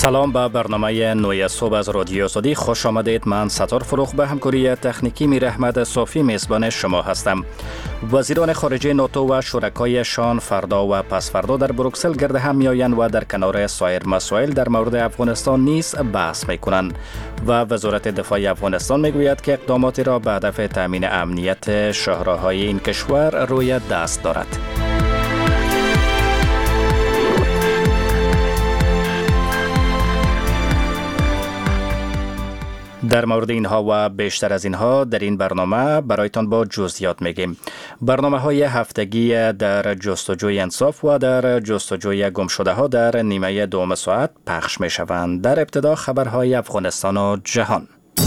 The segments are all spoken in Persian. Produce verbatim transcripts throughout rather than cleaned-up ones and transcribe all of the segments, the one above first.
سلام به برنامه نوی صبح از رادیو آزادی خوش آمدید. من ستار فروخ به همکاری تکنیکی میر احمد صافی میزبان شما هستم. وزیران خارجه ناتو و شرکایشان فردا و پس فردا در بروکسل گرد هم میآیند و در کنار سایر مسائل در مورد افغانستان نیز بحث میکنند و وزارت دفاع افغانستان میگوید که اقداماتی را به هدف تامین امنیت شهرهای این کشور روی دست دارد. در مورد اینها و بیشتر از اینها در این برنامه برایتان با جزئیات میگیم. برنامه های هفتگی در جستجوی انصاف و در جستجوی گمشده ها در نیمه دوم ساعت پخش می شوند. در ابتدا خبرهای افغانستان و جهان.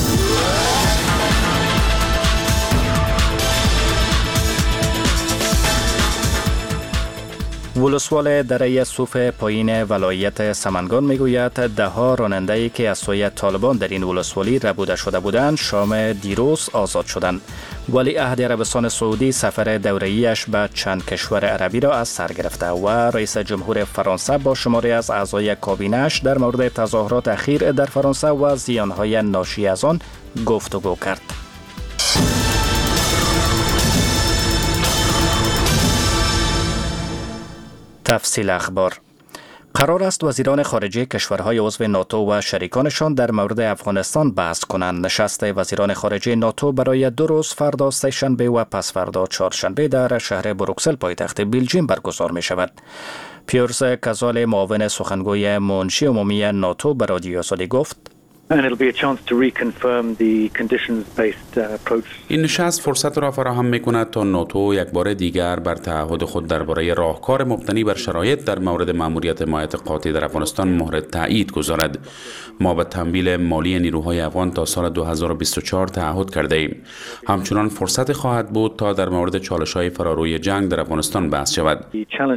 ولسوال دره صوف پایین ولایت سمنگان میگوید ده ها راننده‌ای که از سوی طالبان در این ولسوالی ربوده شده بودند شام دیروز آزاد شدند. ولی عهد عربستان سعودی سفر دوره‌ایش به چند کشور عربی را از سر گرفته و رئیس جمهور فرانسه با شماری از اعضای کابینه‌اش در مورد تظاهرات اخیر در فرانسه و زیانهای ناشی از آن گفتگو کرد. تفصیل اخبار. قرار است وزیران خارجه کشورهای عضو ناتو و شریکانشان در مورد افغانستان بحث کنند. نشست وزیران خارجه ناتو برای دو روز فردا سه‌شنبه و پس فردا چهارشنبه در شهر بروکسل پایتخت بلژیم برگزار می شود. پیرس کازال معاون سخنگوی منشی عمومی ناتو به رادیو آزادی گفت این نشست فرصت را فراهم می‌کند تا ناتو یک بار دیگر بر تعهد خود درباره راهکار مبتنی بر شرایط در مورد مأموریت حمایت قاطع در افغانستان مهر تایید گذارد. ما به تمویل مالی نیروهای افغان تا سال دو هزار و بیست و چهار تعهد کرده ایم. همچنان فرصت خواهد بود تا در مورد چالش‌های فراروی جنگ در افغانستان بحث شود.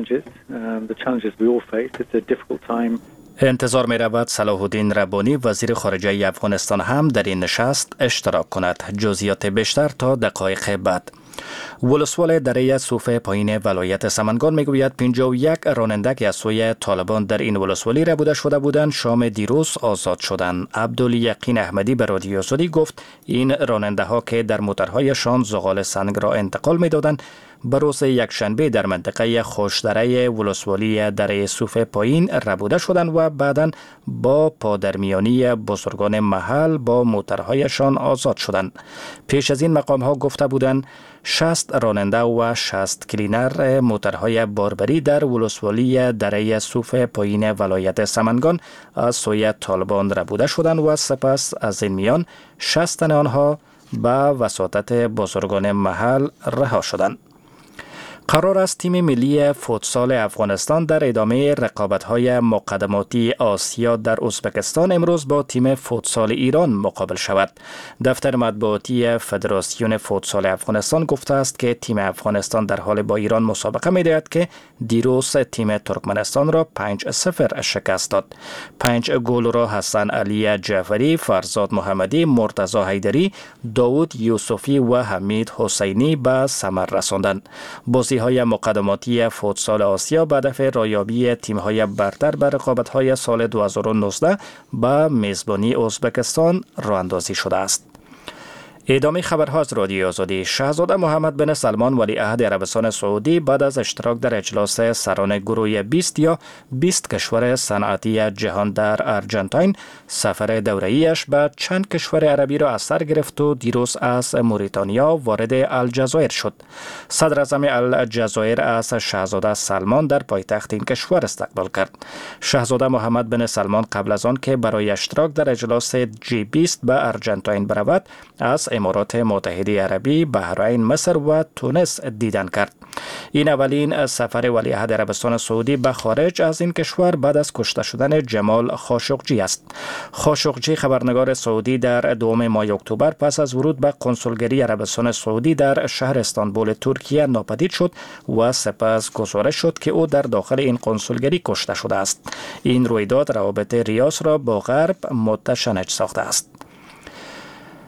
انتظار می رود صلاح الدین ربانی وزیر خارجه افغانستان هم در این نشست اشتراک کند. جزئیات بیشتر تا دقایق بعد. ولسوال دره صوف پایین ولایت سمنگان میگوید پنجاه و یک راننده که از سوی طالبان در این ولسوالی ربوده شده بودند شام دیروز آزاد شدند. عبدالیقین احمدی به رادیو آزادی گفت این راننده ها که در موترهایشان زغال سنگ را انتقال میدادند به روز یکشنبه در منطقه خوشدره ولسوالی دره صوف پایین ربوده شدند و بعداً با پادرمیانی بزرگان محل با موترهایشان آزاد شدند. پیش از این مقام ها گفته بودند شصت راننده و شصت کلینر موترهای باربری در ولسوالی دره صوف پایین ولایت سمنگان از سوی طالبان ربوده شدند و سپس از این میان شصت تن آنها به وساطت بزرگان محل رها شدند. قرار است تیم ملی فوتسال افغانستان در ادامه رقابت‌های مقدماتی آسیا در ازبکستان امروز با تیم فوتسال ایران مقابل شود. دفتر مطبوعاتی فدراسیون فوتسال افغانستان گفته است که تیم افغانستان در حال با ایران مسابقه می‌دهد که دیروز تیم ترکمنستان را پنج صفر شکست داد. پنج گل را حسن علی جعفری، فرزاد محمدی، مرتضی حیدری، داوود یوسفی و حمید حسینی به ثمر رساندند. بازی های مقدماتی فوتسال آسیا به هدف رایابی تیم‌های برتر به رقابت‌های سال دو هزار و نوزده به میزبانی ازبکستان راه اندازی شده است. ادامه خبرها از رادیو آزادی. شاهزاده محمد بن سلمان ولیعهد عربستان سعودی بعد از اشتراک در اجلاس سران گروه بیست یا بیست کشور صنعتی جهان در ارجنتاین سفر دوره‌ایش به چند کشور عربی را از سر گرفت و دیروز از موریتانیا وارد الجزایر شد. صدر اعظم الجزایر از شاهزاده سلمان در پایتخت این کشور استقبال کرد. شاهزاده محمد بن سلمان قبل از آن که برای اشتراک در اجلاس جی بیست به ارجنتاین برود از امارات متحده عربی، بحرین، مصر و تونس دیدن کرد. این اولین سفر ولیعهد عربستان سعودی به خارج از این کشور بعد از کشته شدن جمال خاشقجی است. خاشقجی خبرنگار سعودی در دوم ماه اکتبر پس از ورود به کنسولگری عربستان سعودی در شهر استانبول ترکیه ناپدید شد و سپس گزارش شد که او در داخل این کنسولگری کشته شده است. این رویداد روابط ریاض را با غرب متشنج ساخته است.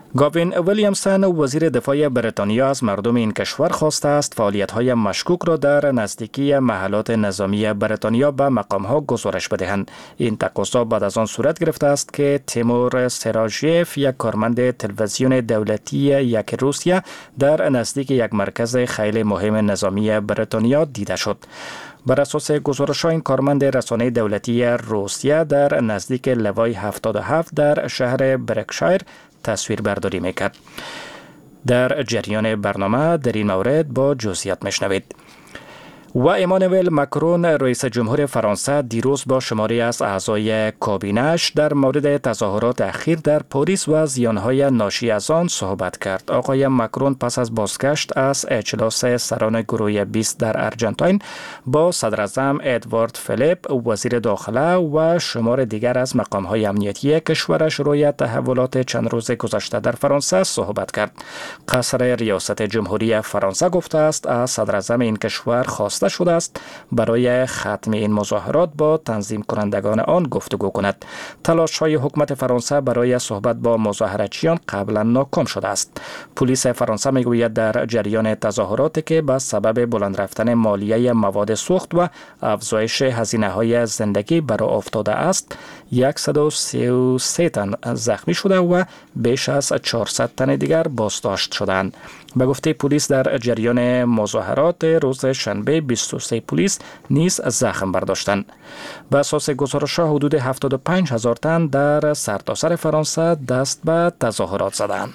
گاوین ویلیامسون وزیر دفاع بریتانیا از مردم این کشور خواسته است فعالیت‌های مشکوک را در نزدیکی محلات نظامی بریتانیا به مقام‌ها گزارش بدهند. این تقاضا بعد از آن صورت گرفته است که تیمور سراژیف، یک کارمند تلویزیون دولتی یک روسیه، در نزدیک یک مرکز خیلی مهم نظامی بریتانیا دیده شد. بر اساس گزارش این کارمند رسانه دولتی روسیه در نزدیک لوای هفتاد و هفت در شهر برکشایر تصویر برداری میکرد. در جریان برنامه در این مورد با جزئیات میشنوید. و ایمانوئل ماکرون رئیس جمهور فرانسه دیروز با شماری از اعضای کابینه‌اش در مورد تظاهرات اخیر در پاریس و زیانهای ناشی از آن صحبت کرد. آقای ماکرون پس از بازگشت از اجلاس سران گروه بیست در ارجنتاین با صدر اعظم ادوارد فیلیپ، وزیر داخله و شمار دیگر از مقام‌های امنیتی کشورش روی تحولات چند روز گذشته در فرانسه صحبت کرد. قصر ریاست جمهوری فرانسه گفته است از صدر اعظم این کشور خواست شده است برای ختم این مظاهرات با تنظیم کنندگان آن گفتگو کند. تلاش های حکومت فرانسه برای صحبت با مظاهرچیان قبلا ناکام شده است. پلیس فرانسه میگوید در جریان تظاهراتی که به سبب بلند رفتن مالیه مواد سوخت و افزایش هزینه های زندگی برآ افتاده است، صد و سی و سه تن زخمی شده و بیش از چهارصد تن دیگر بازداشت شدند. به گفته پلیس در جریان مظاهرات روز شنبه بیست و سه پلیس نیز زخم برداشتند. به اساس گزارش‌ها حدود هفتاد و پنج هزار تن در سرتاسر فرانسه دست به تظاهرات زدند.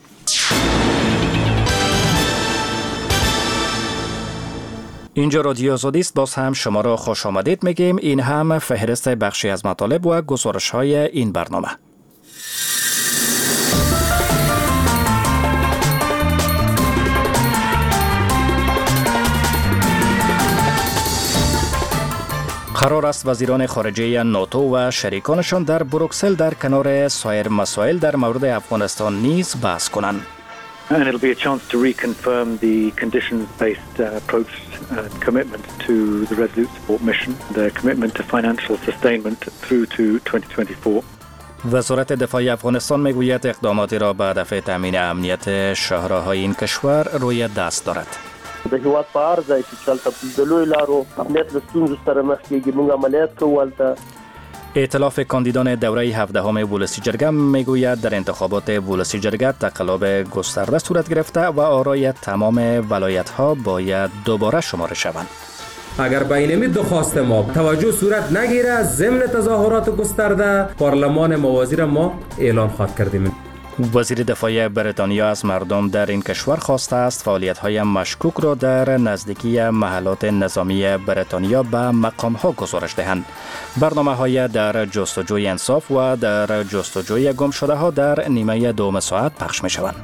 اینجا رادیو آزادی است. باز هم شما را خوش آمدید میگیم. این هم فهرست بخشی از مطالب و گزارش‌های این برنامه. قرار است وزیران خارجه ناتو و شریکانشان در بروکسل در کنار سایر مسائل در مورد افغانستان نیز بحث کنند. And it'll be a chance to reconfirm the conditions-based uh, approach and commitment to the Resolute Support Mission, the commitment to financial sustainment through to twenty twenty-four. وزارت دفاع افغانستان میگوید اقداماتی را به هدف تامین امنیت شهرهای این کشور روی دست دارد. د هیواد په هر ځای کې چلته د لوی لارو امنیت له ستونزو سره مخ کېږي، موږ عملیات کوو هلته. ائتلاف کاندیدان دوره هفدهم ولسی جرگه میگوید در انتخابات ولسی جرگه تقلب گسترده صورت گرفته و آرای تمام ولایت‌ها باید دوباره شمارده شوند. اگر به این درخواست ما توجه صورت نگیره، ضمن تظاهرات گسترده پارلمان موازی را ما اعلان خواهد کردیم. وزیر دفاع بریتانیا از مردم در این کشور خواسته است فعالیت‌های مشکوک را در نزدیکی محلات نظامی بریتانیا به مقام‌ها گزارش دهند. برنامه‌های در جستجوی انصاف و در جستجوی گمشده‌ها در نیمه دوم ساعت پخش می‌شوند.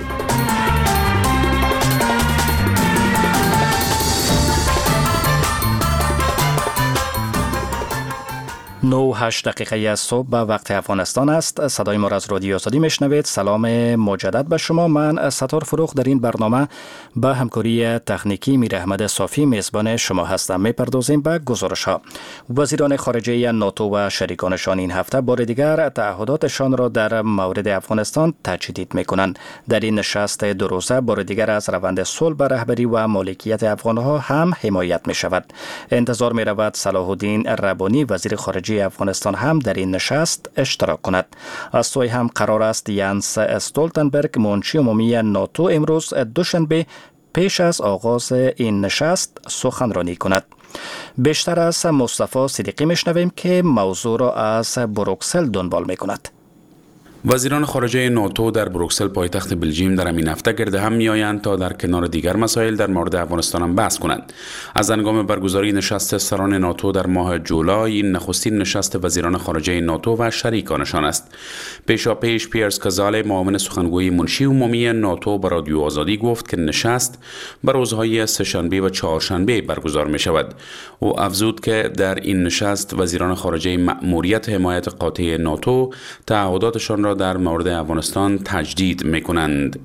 نه و هشت دقیقه صبح به وقت افغانستان است. صدای ما را از رادیو آزادی میشنوید. سلام مجدد به شما. من ستار فروغ در این برنامه با همکاری تکنیکی میر احمد صافی میزبان شما هستم. میپردازیم به گزارش ها. وزیران خارجه ناتو و شریکانشان این هفته بار دیگر تعهداتشان را در مورد افغانستان تجدید میکنند. در این نشست دو روزه بار دیگر از روند صلح به رهبری و مالکیت افغانها هم حمایت می شود. انتظار می رود صلاح الدین ربانی وزیر خارجه افغانستان هم در این نشست اشتراک کند. از سوی هم قرار است یانس استولتنبرگ منشی عمومی ناتو امروز دوشنبه پیش از آغاز این نشست سخنرانی کند. بیشتر از مصطفی صدیقی میشنویم که موضوع را از بروکسل دنبال می کند. وزیران خارجه ناتو در بروکسل پایتخت بلژیم در همین هفته گرد هم میآیند تا در کنار دیگر مسائل در مورد افغانستان هم بحث کنند. از هنگام برگزاری نشست سران ناتو در ماه جولای، این نخستین نشست وزیران خارجه ناتو و شریکانشان است. پیشاپیش پیرس کازاله معاون سخنگوی منشی عمومی ناتو به رادیو آزادی گفت که نشست بر روزهای سه‌شنبه و چهارشنبه برگزار می شود. او افزود که در این نشست وزیران خارجه مأموریت حمایت قاطع ناتو تعهداتشان را را در مورد افغانستان تجدید می‌کنند.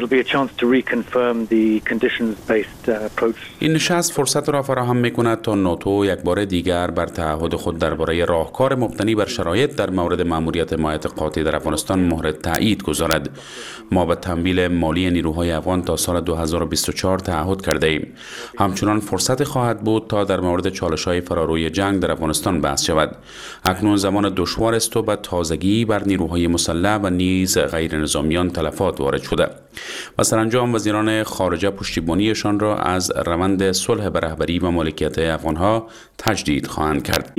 این نشست فرصت را فراهم می‌کند تا ناتو یک بار دیگر بر تعهد خود درباره راهکار مبتنی بر شرایط در مورد مأموریت حمایت قاطع در افغانستان مهر تایید گذارد. ما به تمویل مالی نیروهای افغان تا سال دو هزار و بیست و چهار تعهد کرده ایم. همچنان فرصت خواهد بود تا در مورد چالش‌های فراروی جنگ در افغانستان بحث شود. اکنون زمان دشوار است و به تازگی بر نیروهای مسلح و نیز غیر نظامیان تلفات وارد شده. و سرانجام وزیران خارجه پشتیبانیشان را از روند صلح به رهبری و مالکیت افغانها تجدید خواهند کرد.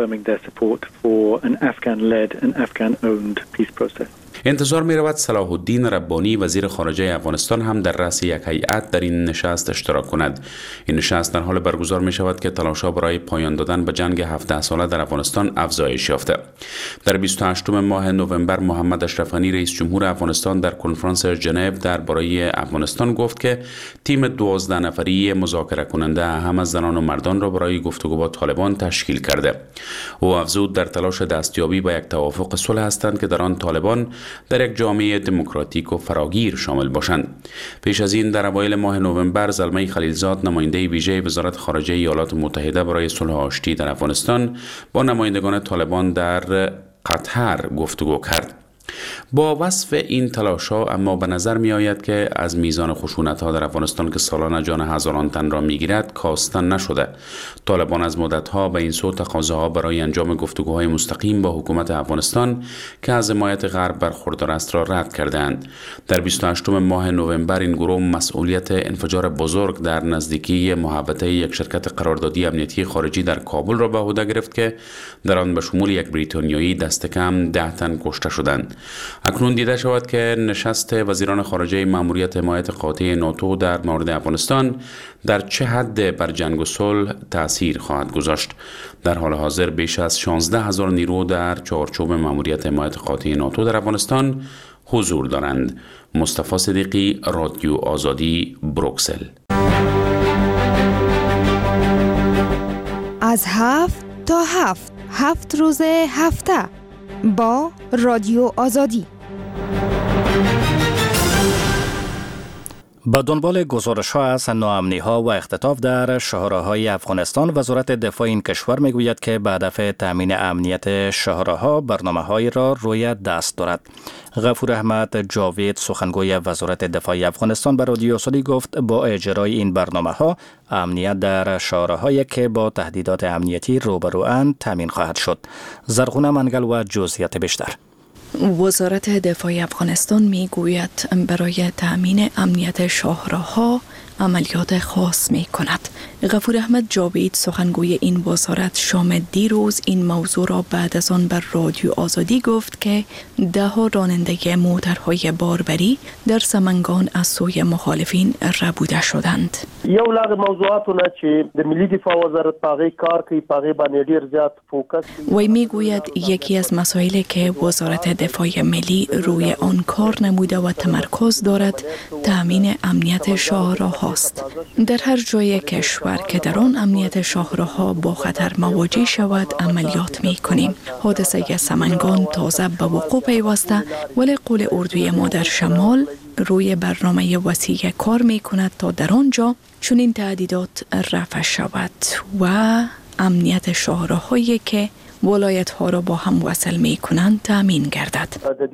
انتظار می رود صلاح الدین ربانی وزیر خارجه افغانستان هم در رأس یک هیئت در این نشست اشتراک کند. این نشست در حال برگزار می شود که تلاش‌ها برای پایان دادن به جنگ هفده ساله در افغانستان افزایش یافته. در بیست و هشتم ماه نوامبر محمد اشرف غنی رئیس جمهور افغانستان در کنفرانس ژنو درباره افغانستان گفت که تیم دوازده نفری مذاکره کننده هم از زنان و مردان را برای گفتگو با طالبان تشکیل کرده. او افزود در تلاش دستیابی به یک توافق صلح هستند که در آن طالبان در یک جامعه دموکراتیک و فراگیر شامل باشند. پیش از این در اوایل ماه نوامبر زلمه خلیلزاد نماینده ویژه وزارت خارجه ایالات متحده برای صلح آشتی در افغانستان با نمایندگان طالبان در قطر گفتگو کرد. با وصف این تلاش‌ها اما به نظر می آید که از میزان خشونت‌ها در افغانستان که سالانه جان هزاران تن را می‌گیرد کاستن نشده. طالبان از مدت‌ها به این سو تقاضاها برای انجام گفتگوهای مستقیم با حکومت افغانستان که از حمایت غرب برخوردار است را رد کردند. در بیست و هشتم ماه نوامبر این گروه مسئولیت انفجار بزرگ در نزدیکی محوطه یک شرکت قراردادی امنیتی خارجی در کابل را به عهده گرفت که در آن به شمول یک بریتانیایی دست کم ده تن کشته شدند. اکنون دیده شود که نشست وزیران خارجه مأموریت حمایت قاطع ناتو در مورد افغانستان در چه حد بر جنگ و صلح تأثیر خواهد گذاشت. در حال حاضر بیش از شانزده هزار نیرو در چارچوب مأموریت حمایت قاطع ناتو در افغانستان حضور دارند. مصطفی صدیقی، رادیو آزادی، بروکسل. از هفت تا هفت هفت روز هفته با رادیو آزادی. با دنبال گزارش ها از ناامنی ها و اختطاف در شاهراهای افغانستان، وزارت دفاع این کشور میگوید که به هدف تامین امنیت شاهراها برنامه هایی را روی دست دارد. غفور احمد جاوید سخنگوی وزارت دفاع افغانستان به رادیو آزادی گفت با اجرای این برنامه ها امنیت در شاهراهایی که با تهدیدات امنیتی روبرواند تامین خواهد شد. زرغونه منگل و جزئیات بیشتر. وزارت دفاع افغانستان می گوید برای تأمین امنیت شاهراها عملیات خاص می کند. غفور احمد جاوید سخنگوی این وزارت شام دیروز این موضوع را بعد از آن بر رادیو آزادی گفت که ده ها راننده موترهای باربری در سمنگان از سوی مخالفین ربوده شدند. یو لغ موضوعاتونه چې د ملي دفاع وزارت پاغي کار کوي پاغي باندې ډیر زیات فوکس. وی میگوید یکی از مسائلی که وزارت دفاع ملی روی آن کار نموده و تمرکز دارد تامین امنیت شاهراها است. در هر جای کشور که در آن امنیت شاهراها با خطر مواجه شود عملیات می کنیم. حادثه سمنگان تازه به وقوع پیوسته، ولی قول اردوی ما در شمال روی برنامه وسیع کار می کند تا در آنجا چنین تهدیدات رفع شود و امنیت شاهراهایی که ولایت ها را با هم وصل می کنند تأمین گردد.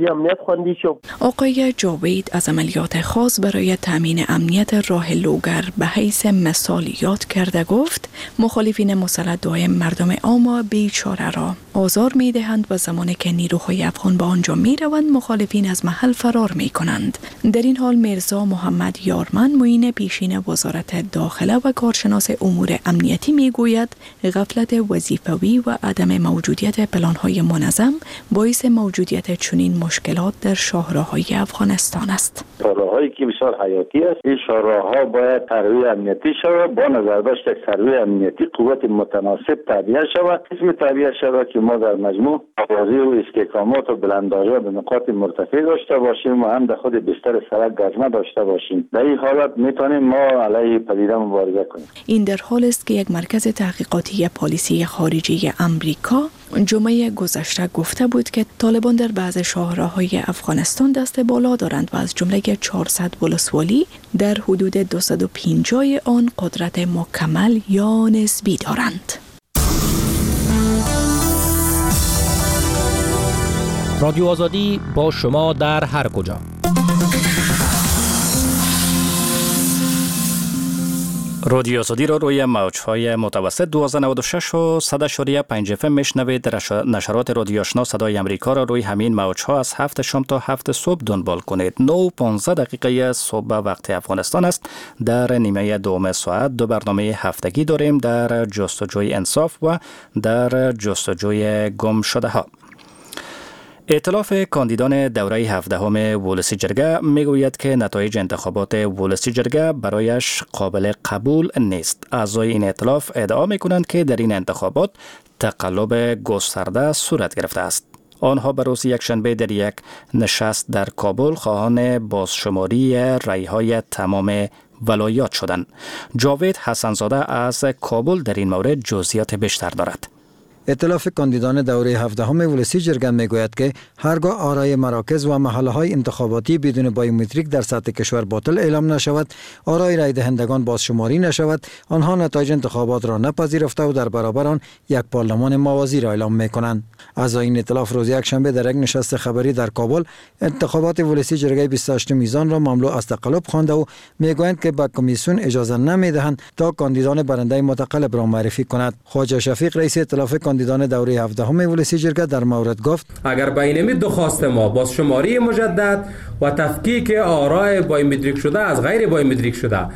آقای جاوید از عملیات خاص برای تأمین امنیت راه لوگر به حیث مثال یاد کرده گفت مخالفین مسلح دائم مردم عام بیچاره را آزار می دهند و زمانی که نیروهای افغان به آنجا می روند مخالفین از محل فرار می کنند. در این حال میرزا محمد یارمن معین پیشین وزارت داخله و کارشناس امور امنیتی می گوید غفلت وظیفوی و عدم موجودیت پلان‌های منظم باعث موجودیت چنین مشکلات در شاهراهای افغانستان است. شاهراهایی که بسیار حیاتی است، این شاهراها باید ترویج امنیتی شود، با نظر داشت یک سروی امنیتی قوت متناسب تعبیه شود. اسم تعبیه شود که ما در مجموع آوازی و استحکامات و بلندآوازی به نقاط مرتفع داشته باشیم و هم در خود بستر سرک گزمه داشته باشیم. در این حالت میتونیم ما علیه پدیده مبارزه کنیم. این در حال است که یک مرکز تحقیقاتی پالیسی خارجی امریکا جمعه گذشته گفته بود که طالبان در بعض شاهراهای افغانستان دست بالا دارند و از جمله چهارصد ولسوالی در حدود دویست و پنجاه آن قدرت مکمل یا نسبی دارند. رادیو آزادی با شما در هر کجا. رادیو آزادی را روی موج‌های متوسط دویست و نود و شش و صد و پنج اف ام میشنوید. نشرات رادیو آشنا صدای امریکا را روی همین موج‌ها از هفت شام تا هفت صبح دنبال کنید. نه و پانزده دقیقه صبح وقت افغانستان است. در نیمه دوم ساعت دو برنامه هفتگی داریم در جستجوی انصاف و در جستجوی گم شده ها. ائتلاف کاندیدان دوره هفدهم ولسی جرگه میگوید که نتایج انتخابات ولسی جرگه برایش قابل قبول نیست. اعضای این ائتلاف ادعا میکنند که در این انتخابات تقلب گسترده صورت گرفته است. آنها به روز یکشنبه در یک نشست در کابل خواهان بازشماری رأی‌های تمام ولایات شدند. جاوید حسنزاده از کابل در این مورد جزئیات بیشتر دارد. ائتلاف کاندیدان دوره هفدهم ولسی جرگه میگوید که هرگاه آرای مراکز و محله‌های انتخاباتی بدون بایومتریک در سطح کشور باطل اعلام نشود، آرای رای دهندگان بازشماری نشود، آنها نتایج انتخابات را نپذیرفته و در برابر آن یک پارلمان موازی را اعلام میکنند. اعضای این ائتلاف روز یکشنبه در یک نشست خبری در کابل انتخابات ولسی جرگه بیست و هشت میزان را مملو از تقلب خوانده و میگویند که به کمیسیون اجازه نمیدهند تا کاندیدان برنده متقلب را معرفی کند. خواجه شفیق رئیس ائتلاف کاندیدان دوره هفدهم ولسی جرگه در مورد گفت: اگر بین درخواست ما بازشماری مجدد و تفکیک آرای بایومتریک شده از غیر بایومتریک شده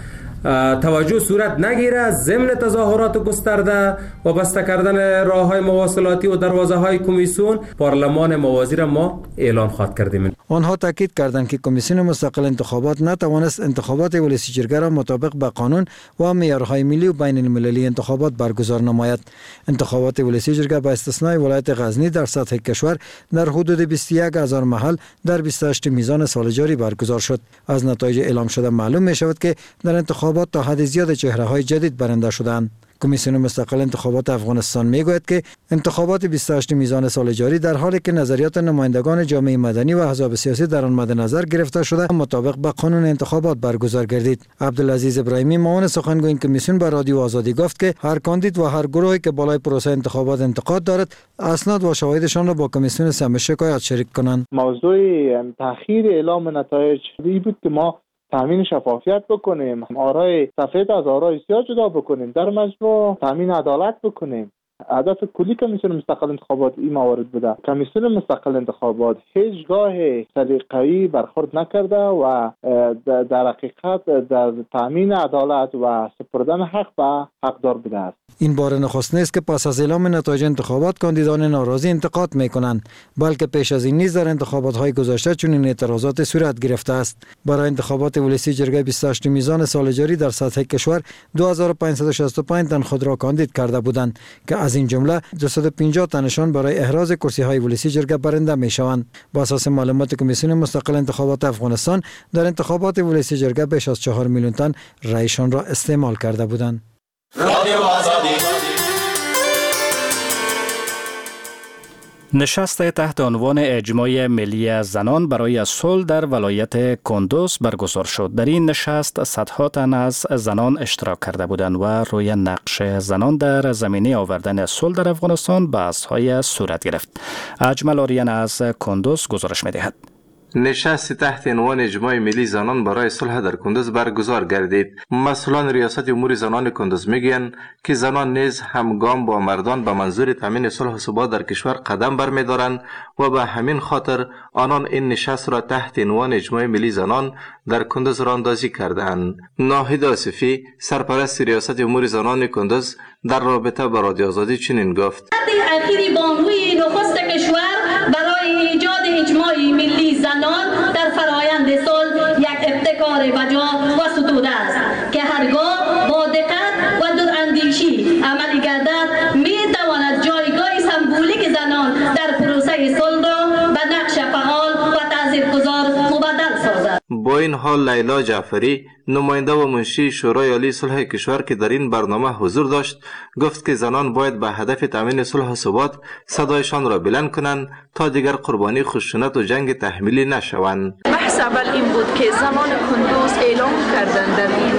توجه صورت نگیره، ضمن تظاهرات گسترده و بسته کردن راه‌های مواصلاتی و دروازه‌های کمیسیون، پارلمان موازی را ما اعلان خواهد کردیم. آنها تاکید کردند که کمیسیون مستقل انتخابات نتوانست انتخابات ولسی جرگه را مطابق با قانون و معیارهای ملی و بین المللی انتخابات برگزار نماید. انتخابات ولسی جرگه با استثنای ولایت غزنی در سطح کشور در حدود بیست و یک هزار محل در بیست و هشت میزان سال جاری برگزار شد. از نتایج اعلام شده معلوم می شود که در انتخابات تا حد زیاد چهره‌های جدید برنده شدند. کمیسیون مستقل انتخابات افغانستان میگوید که انتخابات بیست و هشت میزان سال جاری در حالی که نظریات نمایندگان جامعه مدنی و احزاب سیاسی در آن مد نظر گرفته شده مطابق با قانون انتخابات برگزار گردید. عبدالعزیز ابراهیمی معاون سخنگوی این کمیسیون به رادیو آزادی گفت که هر کاندید و هر گروهی که بالای پروسه انتخابات انتقاد دارد اسناد و شواهدشان را با کمیسیون سم شکایت شریک کنند. موضوع تأخیر اعلام نتایج بود که ما تامین شفافیت بکنیم، آرای سفید از آرای سیاه جدا بکنیم، در مجموع تامین عدالت بکنیم. هدف کلی کمیسیون مستقل انتخابات این موارد بوده. کمیسیون مستقل انتخابات هیچگاه سلیقه‌ای برخورد نکرده و در حقیقت در تامین عدالت و سپردن حق به حقدار بوده است. این بار نخست نیست که پس از اعلام نتایج انتخابات کاندیدان ناراضی انتقاد میکنند، بلکه پیش از این نیز در انتخابات های گذشته چنین اعتراضات صورت گرفته است. برای انتخابات ولسی جرگه بیست و هشت میزان سال جاری در سطح کشور دو هزار و پانصد و شصت و پنج تن خود را کاندید کرده بودند که از این جمله دویست و پنجاه تنشان برای احراز کرسی های ولسی جرگه برنده می شوند. با اساس معلومات کمیسیون مستقل انتخابات افغانستان در انتخابات ولسی جرگه بیش از چهار میلیون تن رایشان را استعمال کرده بودند. نشست تحت عنوان اجماع ملی زنان برای صلح در ولایت کندوز برگزار شد. در این نشست صدها تن از زنان اشتراک کرده بودند و روی نقش زنان در زمینه آوردن صلح در افغانستان بحث‌های صورت گرفت. اجمل آریان از کندوز گزارش می‌دهد. نشست تحت عنوان اجماع ملی زنان برای صلح در کندوز برگزار گردید. مسئولان ریاست امور زنان کندوز میگویند که زنان نیز همگام با مردان به منظور تامین صلح و ثبات در کشور قدم برمی‌دارند و به همین خاطر آنان این نشست را تحت عنوان اجماع ملی زنان در کندوز راندازی کردند. ناهید آصفی سرپرست ریاست امور زنان کندوز در رابطه با رادیو آزادی چنین گفت: اخیری بانوی نخست کشور برای ایجاد اجماع ملی زنان در فرایند صلح یک ابتکار بجا و ستوده است که هرگاه با دقت و دوراندیشی عملی گردد می تواند جایگاه سمبولیک زنان در پروسه صلح را به نقش فعال و تاثیرگذار مبدل سازد. با این حال لیلا جعفری نماینده و منشی شورای عالی صلح کشور که در این برنامه حضور داشت گفت که زنان باید به هدف تامین صلح و ثبات صدایشان را بلند کنند تا دیگر قربانی خشونت و جنگ تحمیلی نشوند. بحث اول این بود که زنان کندوز اعلام کردند در این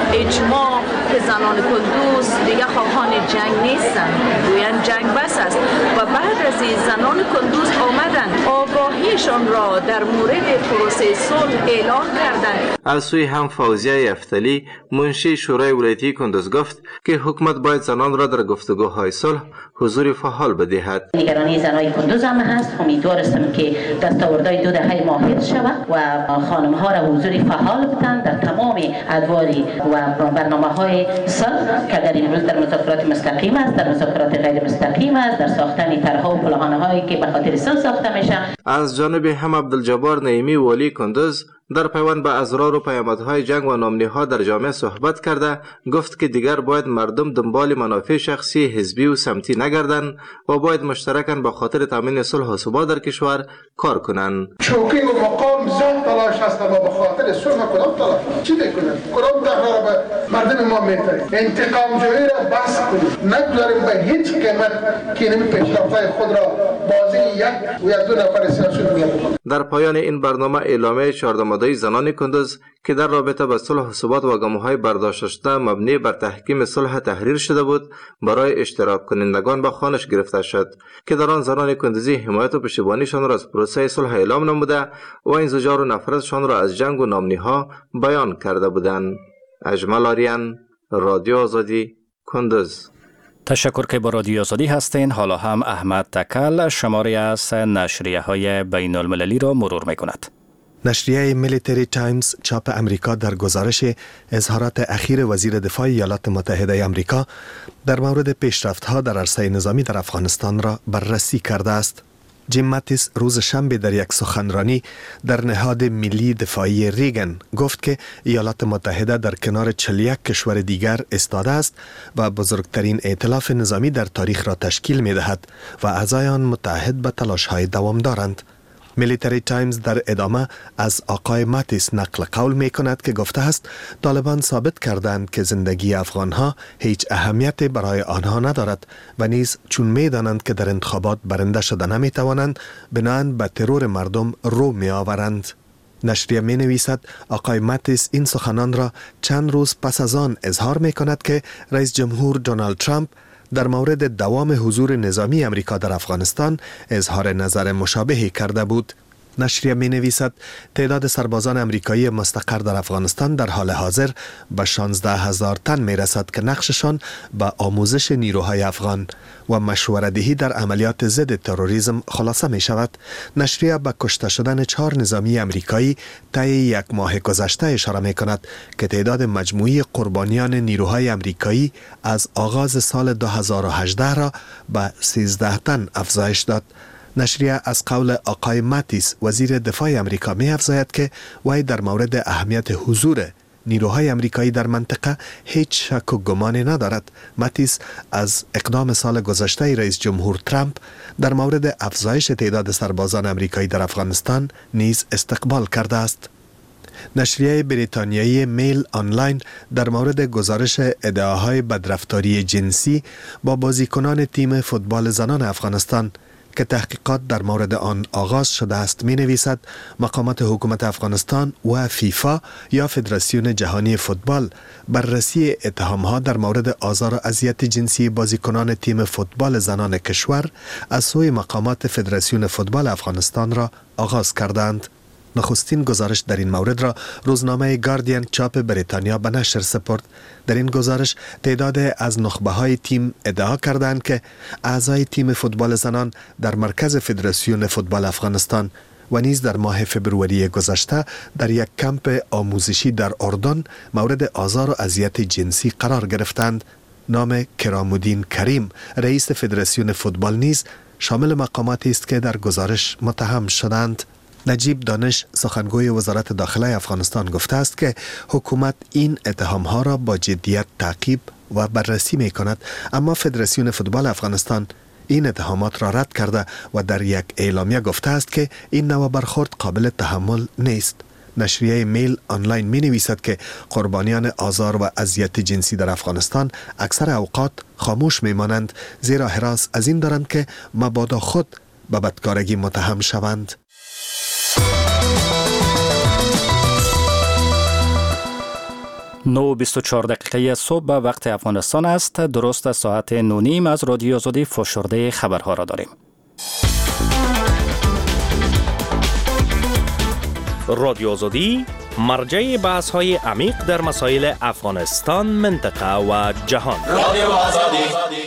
اجماع که زنان کندوز دیگه خواهان جنگ نیستند، گویند جنگ بس است و بعد از این زنان کندوز آمدند آگاهیشان را در مورد پروسه صلح اعلام کردند. از سوی هم فوزیه یفتلی منشی شورای ولایتی کندوز گفت که حکومت باید زنان را در گفتگوهای صلح حضور فعال بدهد. نگرانی زنای کندوز هم هست. امیدوار هستم که دستاوردهای دو دهه ماهر شود و خانم ها را حضور فعال بدن در تمام ادوار و برنامه های صلح که در این روز در مذاکرات مستقیم است، در مذاکرات غیر مستقیم است، در ساختن طرح‌ها و پلان‌هایی هایی که به خاطر صلح ساخته میشه. از جانب هم عبدالجبار نعیمی والی کندوز در پیوند به اسرار و پیامدهای جنگ و نامنی‌ها در جامعه صحبت کرده گفت که دیگر باید مردم دنبال منافع شخصی حزبی و سمتی نگردند و باید مشترکاً به خاطر تامین صلح و ثبات در کشور کار کنند. چوکی و مقام زیاد تلاش هست و به خاطر صلح کدام تلاش چی میکنند؟ کدام دغدغه را به مردم ما میترید؟ انتقام جویی را بس کنید. نگذاریم به هیچ قیمت که نمی پیشرفت‌های خود را بازی یک و یا دو نفر سیاسی بکنند. در پایان این برنامه اعلامیه چهاردهم ماده زنان کندوز که در رابطه با صلح و ثبات و گام‌های برداشته شده مبنی بر تحکیم صلح تحریر شده بود برای اشتراک کنندگان به خوانش گرفته شد که در آن زنان کندوزی حمایت و پشتیبانیشان را از پروسه صلح اعلام نموده و انزجار و نفرتشان را از جنگ و نامنی‌ها بیان کرده بودند. اجمل آریان، رادیو آزادی، کندوز. تشکر که با رادیو آزادی هستین. حالا هم احمد تکل شماری از نشریه های بین المللی را مرور می کند. نشریه میلیتری تایمز چاپ امریکا در گزارش اظهارات اخیر وزیر دفاع ایالات متحده امریکا در مورد پیشرفت‌ها در عرصه نظامی در افغانستان را بررسی کرده است. جیم ماتیس روز شنبه در یک سخنرانی در نهاد ملی دفاعی ریگن گفت که ایالات متحده در کنار چهل و یک کشور دیگر ایستاده است و بزرگترین ائتلاف نظامی در تاریخ را تشکیل می دهد و اعضای آن متحد به تلاش‌های دوام دارند. میلیتری تایمز در ادامه از آقای ماتیس نقل قول می کند که گفته است طالبان ثابت کردند که زندگی افغانها هیچ اهمیت برای آنها ندارد و نیز چون می دانند که در انتخابات برنده شده نمی توانند بناهن به ترور مردم رو می آورند. نشریه می نویسد آقای ماتیس این سخنان را چند روز پس از آن اظهار می کند که رئیس جمهور دونالد ترامپ در مورد دوام حضور نظامی امریکا در افغانستان اظهار نظر مشابهی کرده بود. نشریه می نویسد تعداد سربازان امریکایی مستقر در افغانستان در حال حاضر به شانزده هزار تن می رسد که نقششان به آموزش نیروهای افغان و مشوره‌دهی در عملیات ضد تروریسم خلاصه می شود. نشریه به کشته شدن چهار نظامی امریکایی طی یک ماه گذشته اشاره می کند که تعداد مجموعی قربانیان نیروهای امریکایی از آغاز سال دو هزار و هجده را به سیزده تن افزایش داد. نشریه از قول آقای ماتیس وزیر دفاع امریکا می افزاید که وی در مورد اهمیت حضور نیروهای امریکایی در منطقه هیچ شک و گمانی ندارد. ماتیس از اقدام سال گذشته رئیس جمهور ترامپ در مورد افزایش تعداد سربازان امریکایی در افغانستان نیز استقبال کرده است. نشریه بریتانیایی میل آنلاین در مورد گزارش ادعاهای بدرفتاری جنسی با بازیکنان تیم فوتبال زنان افغانستان که تحقیقات در مورد آن آغاز شده است می نویسد مقامات حکومت افغانستان و فیفا یا فدراسیون جهانی فوتبال بررسی اتهامها در مورد آزار و اذیت جنسی بازیکنان تیم فوتبال زنان کشور از سوی مقامات فدراسیون فوتبال افغانستان را آغاز کردند. نخستین گزارش در این مورد را روزنامه گاردین چاپ بریتانیا به نشر سپرد. در این گزارش تعداد از نخبه های تیم ادعا کردند که اعضای تیم فوتبال زنان در مرکز فدراسیون فوتبال افغانستان و نیز در ماه فبروری گذشته در یک کمپ آموزشی در اردن مورد آزار و اذیت جنسی قرار گرفتند. نام کرامالدین کریم رئیس فدراسیون فوتبال نیز شامل مقاماتی است که در گزارش متهم شدند. نجیب دانش سخنگوی وزارت داخله افغانستان گفته است که حکومت این اتهامها را با جدیت تعقیب و بررسی می کند، اما فدراسیون فوتبال افغانستان این اتهامات را رد کرده و در یک اعلامیه گفته است که این نوع برخورد قابل تحمل نیست. نشریه میل آنلاین می نویسد که قربانیان آزار و اذیت جنسی در افغانستان اکثر اوقات خاموش می مانند، زیرا هراس از این دارند که مبادا خود به بدکارگی متهم شوند. نه و بیست و چهار دقیقه صبح به وقت افغانستان است. درست ساعت نه و نیم از رادیو آزادی فشرده خبرها را داریم. رادیو آزادی مرجع بحث های عمیق در مسائل افغانستان، منطقه و جهان. رادیو آزادی.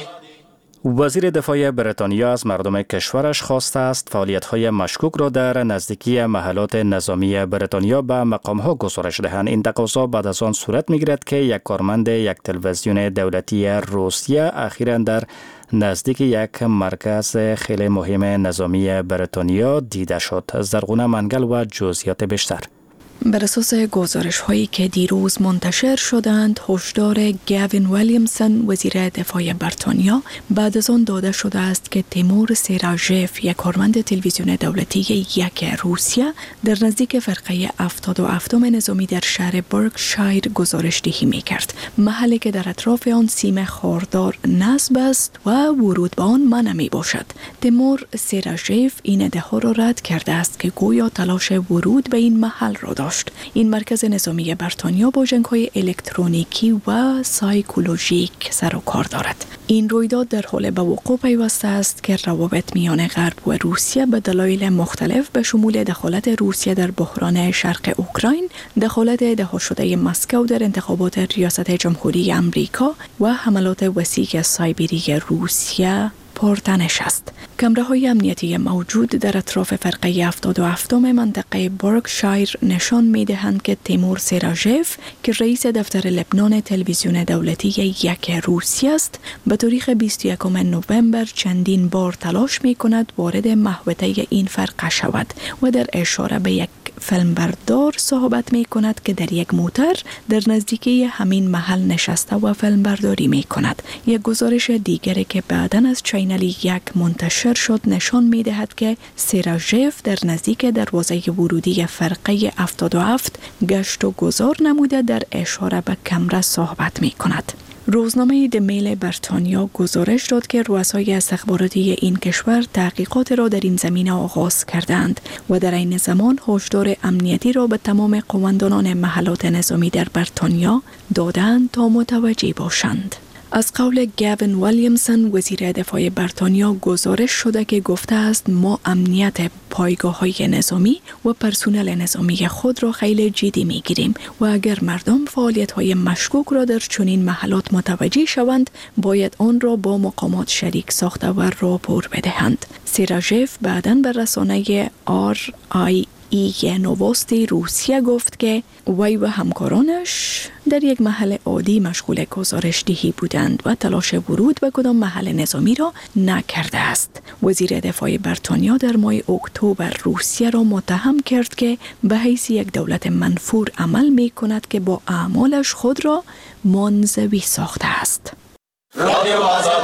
وزیر دفاع بریتانیا از مردم کشورش خواسته است فعالیت‌های مشکوک را در نزدیکی محلات نظامی بریتانیا به مقام‌ها گزارش دهند. این تقاضا بعد از آن صورت می‌گیرد که یک کارمند یک تلویزیون دولتی روسیه اخیراً در نزدیک یک مرکز خیلی مهم نظامی بریتانیا دیده شد. زرغونه منگل و جزئیات بیشتر. بر اساس گزارش هایی که دیروز منتشر شدند، هشدار گاوین ویلیامسون وزیر دفاع بریتانیا بعد از آن داده شده است که تیمور سیراژف، یک کارمند تلویزیون دولتی یک روسیه، در نزدیک فرقه هفتاد و هفتم نظامی در شهر برکشایر گزارش دهی می کرد، محلی که در اطراف آن سیم خاردار نصب است و ورود به آن منع می باشد. تیمور سیراژف این ادعا را رد کرده است که گویا تلاش ورود به این محل را داشت. این مرکز نظامی بریتانیا با جنگ‌های الکترونیکی و سایکولوژیک سر و کار دارد. این رویداد در حال به وقوع پیوسته است که روابط میان غرب و روسیه به دلایل مختلف به شمول دخالت روسیه در بحران شرق اوکراین، دخالت ادعا شده مسکو در انتخابات ریاست جمهوری امریکا و حملات وسیع سایبری روسیه پرتنش است. کمره‌های امنیتی موجود در اطراف فرقه هفتاد و هفتم منطقه برکشایر نشان می‌دهند که تیمور سیراژف که رئیس دفتر لبنان تلویزیون دولتی یک روسیه است، به تاریخ بیست و یکم نوامبر چندین بار تلاش می‌کند وارد محوطه این فرقه شود و در اشاره به یک فیلمبردار صحبت می کند که در یک موتر در نزدیکی همین محل نشسته و فیلمبرداری می کند. یک گزارش دیگری که بعداً از چینل یک منتشر شد نشان می دهد که سیراژف در نزدیک دروازه ورودی فرقه هفتاد و هفت گشت و گذار نموده در اشاره به کمره صحبت می کند. روزنامه دمیل بریتانیا گزارش داد که رؤسای استخباراتی این کشور تحقیقات را در این زمینه آغاز کردند و در این زمان هشدار امنیتی را به تمام قوماندانان محلات نظامی در بریتانیا دادند تا متوجه باشند. از قول گاوین ویلیامسون وزیر دفاع بریتانیا گزارش شده که گفته است ما امنیت پایگاه‌های نظامی و پرسنل نظامی خود را خیلی جدی می‌گیریم و اگر مردم فعالیت‌های مشکوک را در چنین محلات متوجه شوند باید آن را با مقامات شریک ساخته و راپور بدهند. سیراژف بعداً به رسانه آر آی ای نووستی روسیه گفت که وی و همکارانش در یک محل عادی مشغول گزارش دهی بودند و تلاش ورود به کدام محل نظامی را نکرده است. وزیر دفاع بریتانیا در ماه اکتبر روسیه را متهم کرد که به حیث یک دولت منفور عمل می کند که با اعمالش خود را منزوی ساخته است. رادیو آزادی.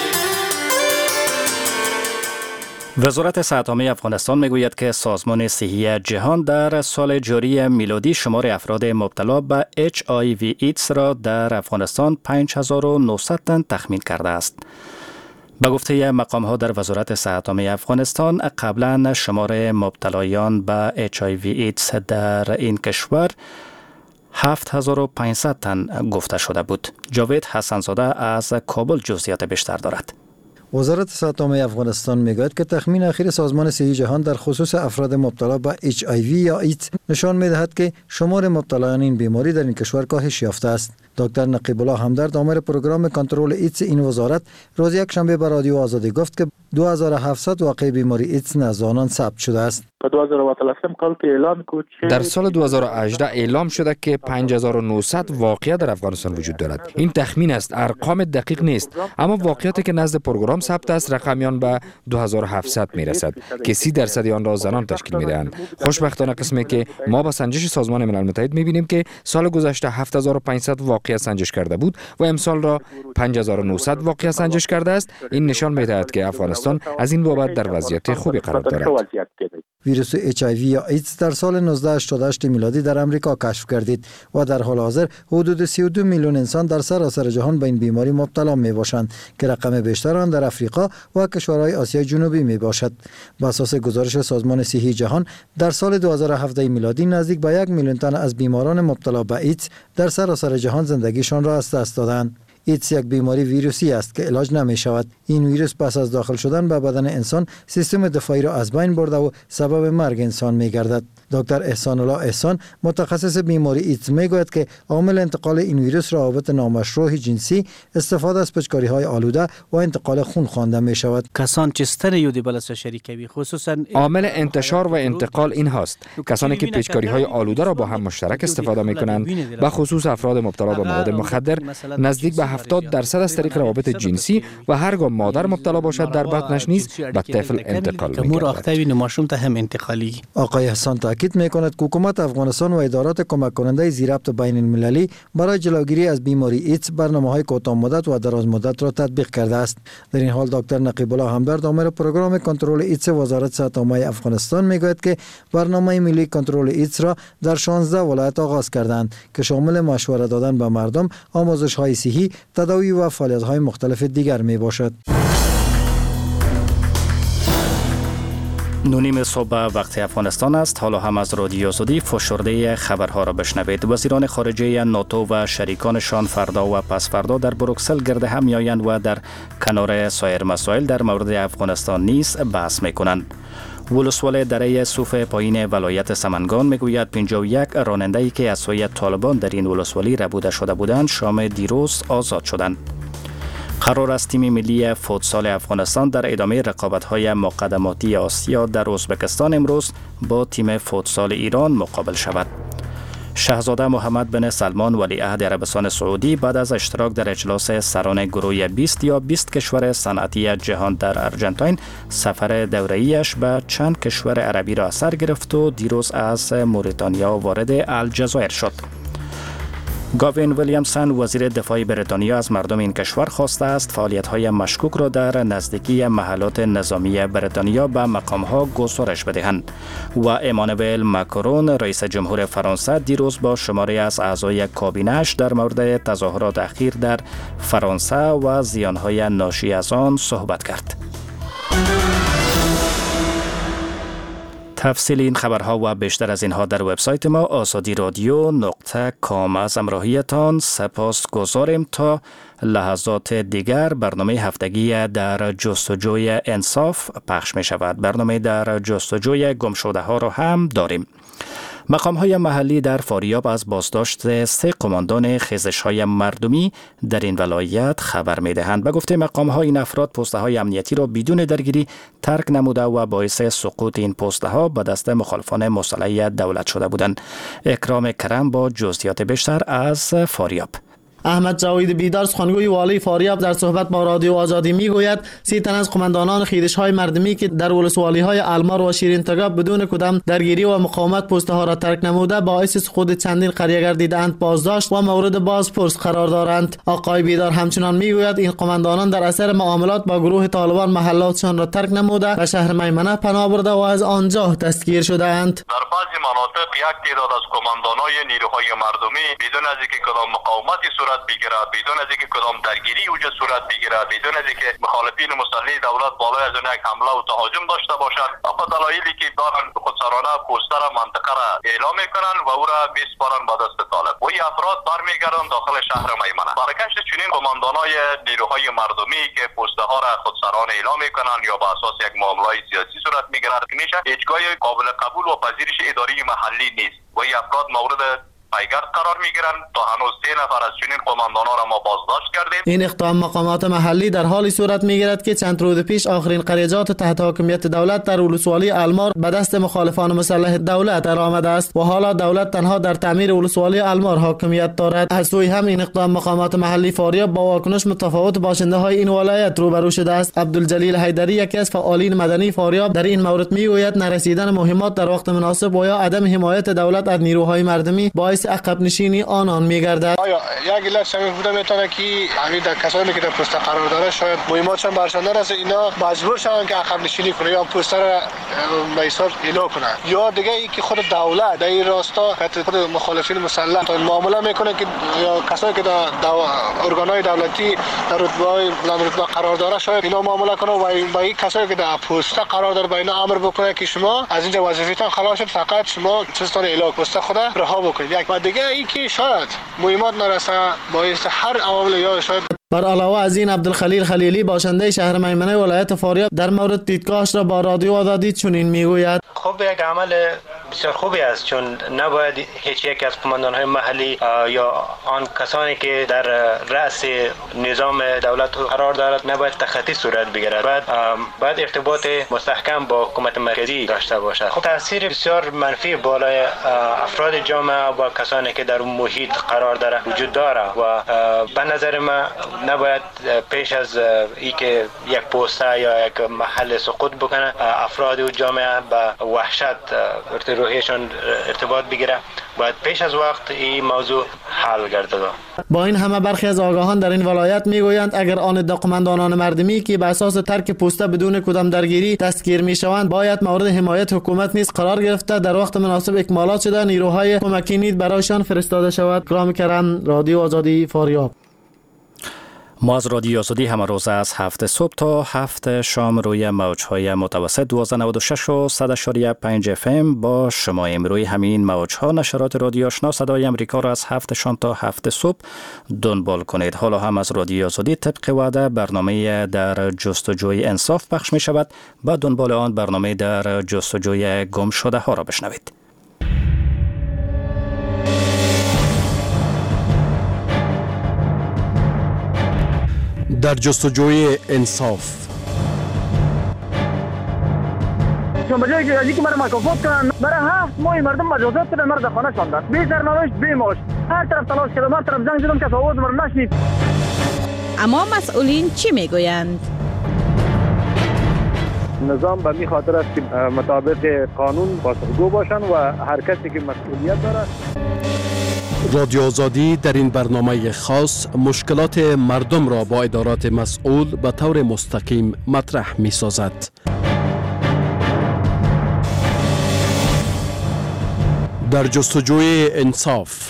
وزارت صحت عامه افغانستان میگوید که سازمان صحی جهان در سال جاری میلادی شمار افراد مبتلا به اچ آی وی ایدز را در افغانستان پنج هزار و نهصد تن تخمین کرده است. به گفته مقام‌ها در وزارت صحت عامه افغانستان قبلا شمار مبتلایان به اچ آی وی ایدز در این کشور هفت هزار و پانصد تن گفته شده بود. جاوید حسنزاده از کابل جزئیات بیشتر دارد. وزارت صحت عامه افغانستان میگوید که تخمین اخیر سازمان صحی جهان در خصوص افراد مبتلا به اچ آی وی یا ایدز نشان میدهد که شمار مبتلایان این بیماری در این کشور کاهش یافته است. دکتر نقیب الله همدرد آمر پروگرام کنترل ایدز این وزارت روز یک شنبه به رادیو آزادی گفت که دو هزار و هفتصد واقع بیماری ایدز نزد آنان ثبت شده است. در سال دو هزار و هجده اعلام شده که پنج هزار و نهصد واقعه در افغانستان وجود دارد. این تخمین است، ارقام دقیق نیست، اما واقعاتی که نزد پروگرام ثبت است رقمیان به دو هزار و هفتصد میرسد که سی درصد آن را زنان تشکیل میدهند. خوشبختانه قسمی که ما با سنجش سازمان ملل متحد میبینیم که سال گذشته هفت هزار و پانصد واقعه سنجش کرده بود و امسال را پنج هزار و نهصد واقعه سنجش کرده است. این نشان میدهد که افغانستان از این بابت در وضعیت خوبی قرار دارد. ویروس اچ آی وی یا ایدز در سال نوزده هشتاد و هشت میلادی در امریکا کشف گردید و در حال حاضر حدود سی و دو میلیون انسان در سراسر جهان به این بیماری مبتلا می باشند که رقم بیشتر آن در افریقا و کشورهای آسیای جنوبی می باشد. بر اساس گزارش سازمان صحی جهان در سال دو هزار و هفده میلادی نزدیک به یک میلیون تن از بیماران مبتلا به ایدز در سراسر جهان زندگیشان را از دست دادند. ایدز یک بیماری ویروسی است که علاج نمی شود. این ویروس پس از داخل شدن به بدن انسان سیستم دفاعی را از بین برده و سبب مرگ انسان می گردد. دکتر احسان الله احسان متخصص بیماری ایدز می گوید که عامل انتقال این ویروس روابط نامشروع جنسی، استفاده از پچکاری‌های آلوده و انتقال خون خوانده می شود. کسان چې ستر یو د بل سره شریکوي خصوصا عامل انتشار و انتقال این هاست. کسانی که پچکاری‌های آلوده را با هم مشترک استفاده می کنند، به خصوص افراد مبتلا به مواد مخدر، نزدیک به هفتاد درصد از طریق روابط جنسی و هرگاه مادر مبتلا باشد در بطنش نیز به طفل انتقال می‌گردد. آقای حسان تاکید می‌کند که حکومت افغانستان و ادارات کمک کننده زیربط بین المللی برای جلوگیری از بیماری ایدز برنامه‌های کوتاه مدت و دراز مدت را تطبیق کرده است. در این حال دکتر نقیب الله همدرد آمر پروگرام کنترل ایدز وزارت صحت عامه افغانستان می‌گوید که برنامه ملی کنترل ایدز را در شانزده ولایت آغاز کردند که شامل مشوره دادن به مردم، آموزش‌های صحی، تداوی و فعالیت‌های مختلف دیگر میباشد. نونیم صبح وقت افغانستان است. حالا هم از رادیو آزادی فشرده خبرها را بشنوید. وزیران خارجه ناتو و شریکانشان فردا و پس فردا در بروکسل گرد هم میآیند و در کنار سایر مسائل در مورد افغانستان نیز بحث میکنند. ولسوالی دره صوف پایین ولایت سمنگان میگوید پنجاه و یک راننده‌ای که از سوی طالبان در این ولسوالی ربوده شده بودند شام دیروز آزاد شدند. قرار است تیم ملی فوتسال افغانستان در ادامه رقابت‌های مقدماتی آسیا در ازبکستان امروز با تیم فوتسال ایران مقابل شود. شاهزاده محمد بن سلمان ولیعهد عربستان سعودی بعد از اشتراک در اجلاس سران گروه بیست یا بیست کشور صنعتی جهان در ارژانتین سفر دوره‌ایش به چند کشور عربی را سر گرفت و دیروز از موریتانیا وارد الجزایر شد. گاوین ویلیامسون وزیر دفاع بریتانیا از مردم این کشور خواسته است فعالیت‌های مشکوک را در نزدیکی محلات نظامی بریتانیا به مقام‌ها گزارش بدهند و امانوئل ماکرون رئیس جمهور فرانسه دیروز با شماری از اعضای کابینه‌اش در مورد تظاهرات اخیر در فرانسه و زیان‌های ناشی از آن صحبت کرد. تفصیل این خبرها و بیشتر از اینها در وبسایت ما آزادی رادیو نقطه کام. از همراهیتان سپاس گذاریم. تا لحظات دیگر برنامه هفتگی در جستجوی انصاف پخش می شود. برنامه در جستجوی گمشده ها را هم داریم. مقام های محلی در فاریاب از بازداشت سه قماندان خیزش های مردمی در این ولایت خبر می دهند. به گفته مقام ها این افراد پسته های امنیتی را بدون درگیری ترک نموده و باعث سقوط این پسته ها به دست مخالفان مسلح دولت شده بودند. اکرام کرم با جزئیات بیشتر از فاریاب. احمد جاوید بیدار سخنگوی والی فاریاب در صحبت با رادیو آزادی میگوید سی تن از قماندانان خیزش های مردمی که در ولسوالی های المار و شیرین تگاب بدون کدام درگیری و مقاومت پسته ها را ترک نموده باعث سقوط چندین قریه گردیدند بازداشت و مورد بازپرس قرار دارند. آقای بیدار همچنان میگوید این قماندانان در اثر معاملات با گروه طالبان محلاتشان را ترک نموده و شهر میمنه پناه برده و از آنجا دستگیر شدهاند. در بعضی مناطق یک تعداد از قماندانای نیروهای مردمی بدون از اینکه کدام مقاومتی صورت بگیرد، بدون از اینکه کدام درگیری وجود صورت بگیرد، بدون از اینکه مخالفین مسلح دولت بالای از اون یک حمله و تهاجم داشته باشند و به دلایلی که دارند خودسرانه پوستر منطقه را اعلام میکنند و او را میسپارند به دست طالب و این افراد برمیگردند داخل شهر میمنه. برگشت چنین قماندانای نیروهای مردمی که پوسته ها را خودسرانه اعلام میکنند یا به اساس یک معامله سیاسی صورت میگیرد میشه هیچگاه قابل قبول و پذیرش اداری محلی نیست و این افراد مورد پیگرد قرار میگیرند. تا هنوز سه نفر از چنین قماندانا را ما بازداشت کردیم. این اقدام مقامات محلی در حالی صورت میگیرد که چند روز پیش آخرین قریجات تحت حاکمیت دولت در ولسوالی المار به دست مخالفان مسلح دولت درآمده است و حالا دولت تنها در تعمیر ولسوالی المار حاکمیت دارد. از سوی هم این اقدام مقامات محلی فاریاب با واکنش متفاوت باشنده های این ولایت روبرو شده است. عبدالجلیل حیدری یکی از فعالین مدنی فاریاب در این مورد میگوید نرسیدن مهمات در وقت مناسب و یا عدم حمایت دولت از نیروهای مردمی باعث باعث عقب نشینی آنان می‌گردد. آیا یک علت شامل بوده میتونه که همین در کسانی که در پست قرار داره شاید مهماتشان برشان نرسه، اینا مجبور شوند که عقب نشینی کنه یا پست را به حساب ایلا کنه، یا دیگه ای که خود دولت در این راستا خود مخالفین مسلح معامله میکنه که یا کسایی که در ارگان‌های دولتی در رتبه‌های بلند رتبه قرار داره شاید اینا معامله کنه و با این کسایی که در پست قرار داره با اینا امر بکنه که شما از اینجا وظیفتون خلاص شد، فقط شما چیزتون اعلام پست خود رها بکنید. یک و دیگه ای که شاید مهمات نرسه باعث هر عوامل یا شاید. بر علاوه از این عبدالخلیل خلیلی باشنده شهر میمنه ولایت فاریاب در مورد دیدگاهش را با رادیو آزادی چنین میگوید: خب یک عمل بسیار خوبی است، چون نباید هیچ یک از قماندان‌های محلی یا آن کسانی که در رأس نظام دولت قرار دارد نباید تخطی صورت بگیرد. باید باید ارتباط مستحکم با حکومت مرکزی داشته باشد. خب تاثیر بسیار منفی بالای افراد جامعه و کسانی که در محیط قرار داره وجود داره و به نظر من نباید پیش از اینکه یک پوسته یا یک محل سقوط بکنه افراد و جامعه به وحشت روحیشان ارتباط بگیره. باید پیش از وقت این موضوع حل گردد. با این همه برخی از آگاهان در این ولایت میگویند اگر آن قماندانان مردمی که به اساس ترک پوسته بدون کدام درگیری دستگیر میشوند باید مورد حمایت حکومت نیز قرار گرفته در وقت مناسب اکمالات شده نیروهای کمکی نیز برایشان فرستاده شود. گرامی کرم، رادیو آزادی فاریاب. ما از رادیو آزادی همه روز از هفت صبح تا هفت شام روی موجهای متوسط دویست و نود و شش و صد و اشاری پنج اف ام با شما. روی همین موجها نشرات رادیو آشنا صدای امریکا را از هفت شام تا هفت صبح دنبال کنید. حالا هم از رادیو آزادی طبق وعده برنامه در جستجوی انصاف پخش می شود. با دنبال آن برنامه در جستجوی گم شده ها را بشنوید. در جستجوی انصاف. چون بجای که که مرا مکافات کنن برای هفت ماه مردم مجازات کردن، مرا در خانه شاندن بی سرنوشت بی معاش. هر طرف تلاش کردم، هر طرف زنگ زدم که آواز مرا نشنید. اما مسئولین چی میگویند؟ نظام به می خاطر است که مطابق قانون پاسخگو باشن و هر کسی که مسئولیت داره. رادیو آزادی در این برنامه خاص مشکلات مردم را با ادارات مسئول به طور مستقیم مطرح می سازد. در جستجوی انصاف.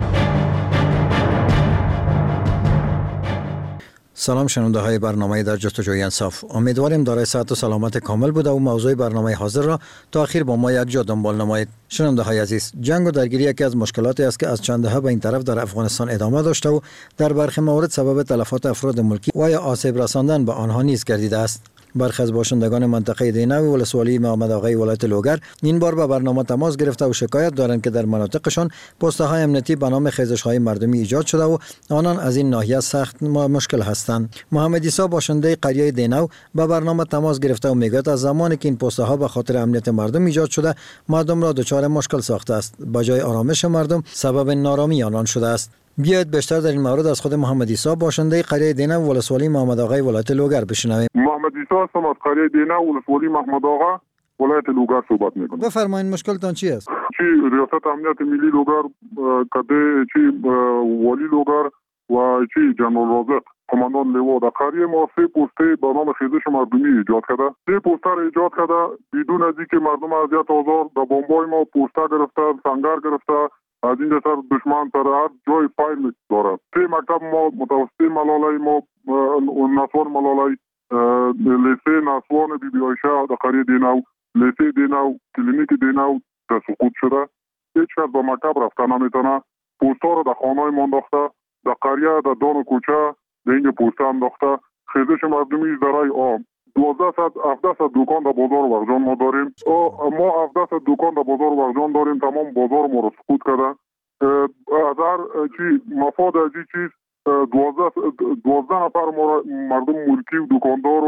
سلام شنونده های برنامه در جستجوی انصاف. امیدواریم دارای صحت و سلامت کامل بوده و موضوع برنامه حاضر را تا اخیر با ما یک جا دنبال نمایید. شنونده های عزیز، جنگ و درگیری یکی از مشکلاتی است که از چند دهه به این طرف در افغانستان ادامه داشته و در برخی موارد سبب تلفات افراد ملکی و یا آسیب رساندن به آنها نیز گردیده است. برخی از باشندگان منطقه دینو ولسوالی محمد آقای ولایت لوگر این بار به برنامه تماس گرفته و شکایت دارند که در مناطقشان پست‌های امنیتی به نام خیزش‌های مردمی ایجاد شده و آنان از این ناحیه سخت مشکل هستند. محمد عیسی باشنده قریه دینو به برنامه تماس گرفته و میگوید از زمانی که این پست‌ها به خاطر امنیت مردم ایجاد شده مردم را دچار مشکل ساخته است، به جای آرامش مردم سبب نارامی آنان شده است. بیایید بیشتر در این مورد از خود محمد عیسی باشنده قریه دینو ولسوالی محمد آقای ولایت لوگر بشنویم. محمد عیسی هستم از قریه دینو ولسوالی محمد آقا ولایت لوگر صحبت میکنم. بفرمایید مشکلتان چی است؟ چی ریاست امنیت ملی لوگر کده چی والی لوگر و چی جنرال رازق قماندان لیوا در قریه ما سه پسته به نام خیزش مردمی ایجاد کرده. سه پسته را ایجاد کرده بدون از اینکه مردم اذیت آزار در بمبای ما پسته گرفته، سنگر گرفته، از این سر دشمن سر هر جای فایل داره. سه مکتب ما متوسطه ملالای ما نسوان ملالای لیسه نسوان بی بی عایشه در قریه دینو، لیسه دینو، کلینیک دینو در سقوط شده. هیچ کس به مکتب رفته نمیتونه. پوستا را در خانه ما انداخته، در قریه در دان کوچه در این پوسته انداخته. خیزش مردمی ذرای عام دوازده صد هفده صد دکان در بازار ورجان ما داریم. ما هفده صد دکان در بازار ورجان داریم. تمام بازار ما را سقوط کرده. از هر چی مفاد از این چیز دوازده نفر ما مردم ملکی و دکاندار و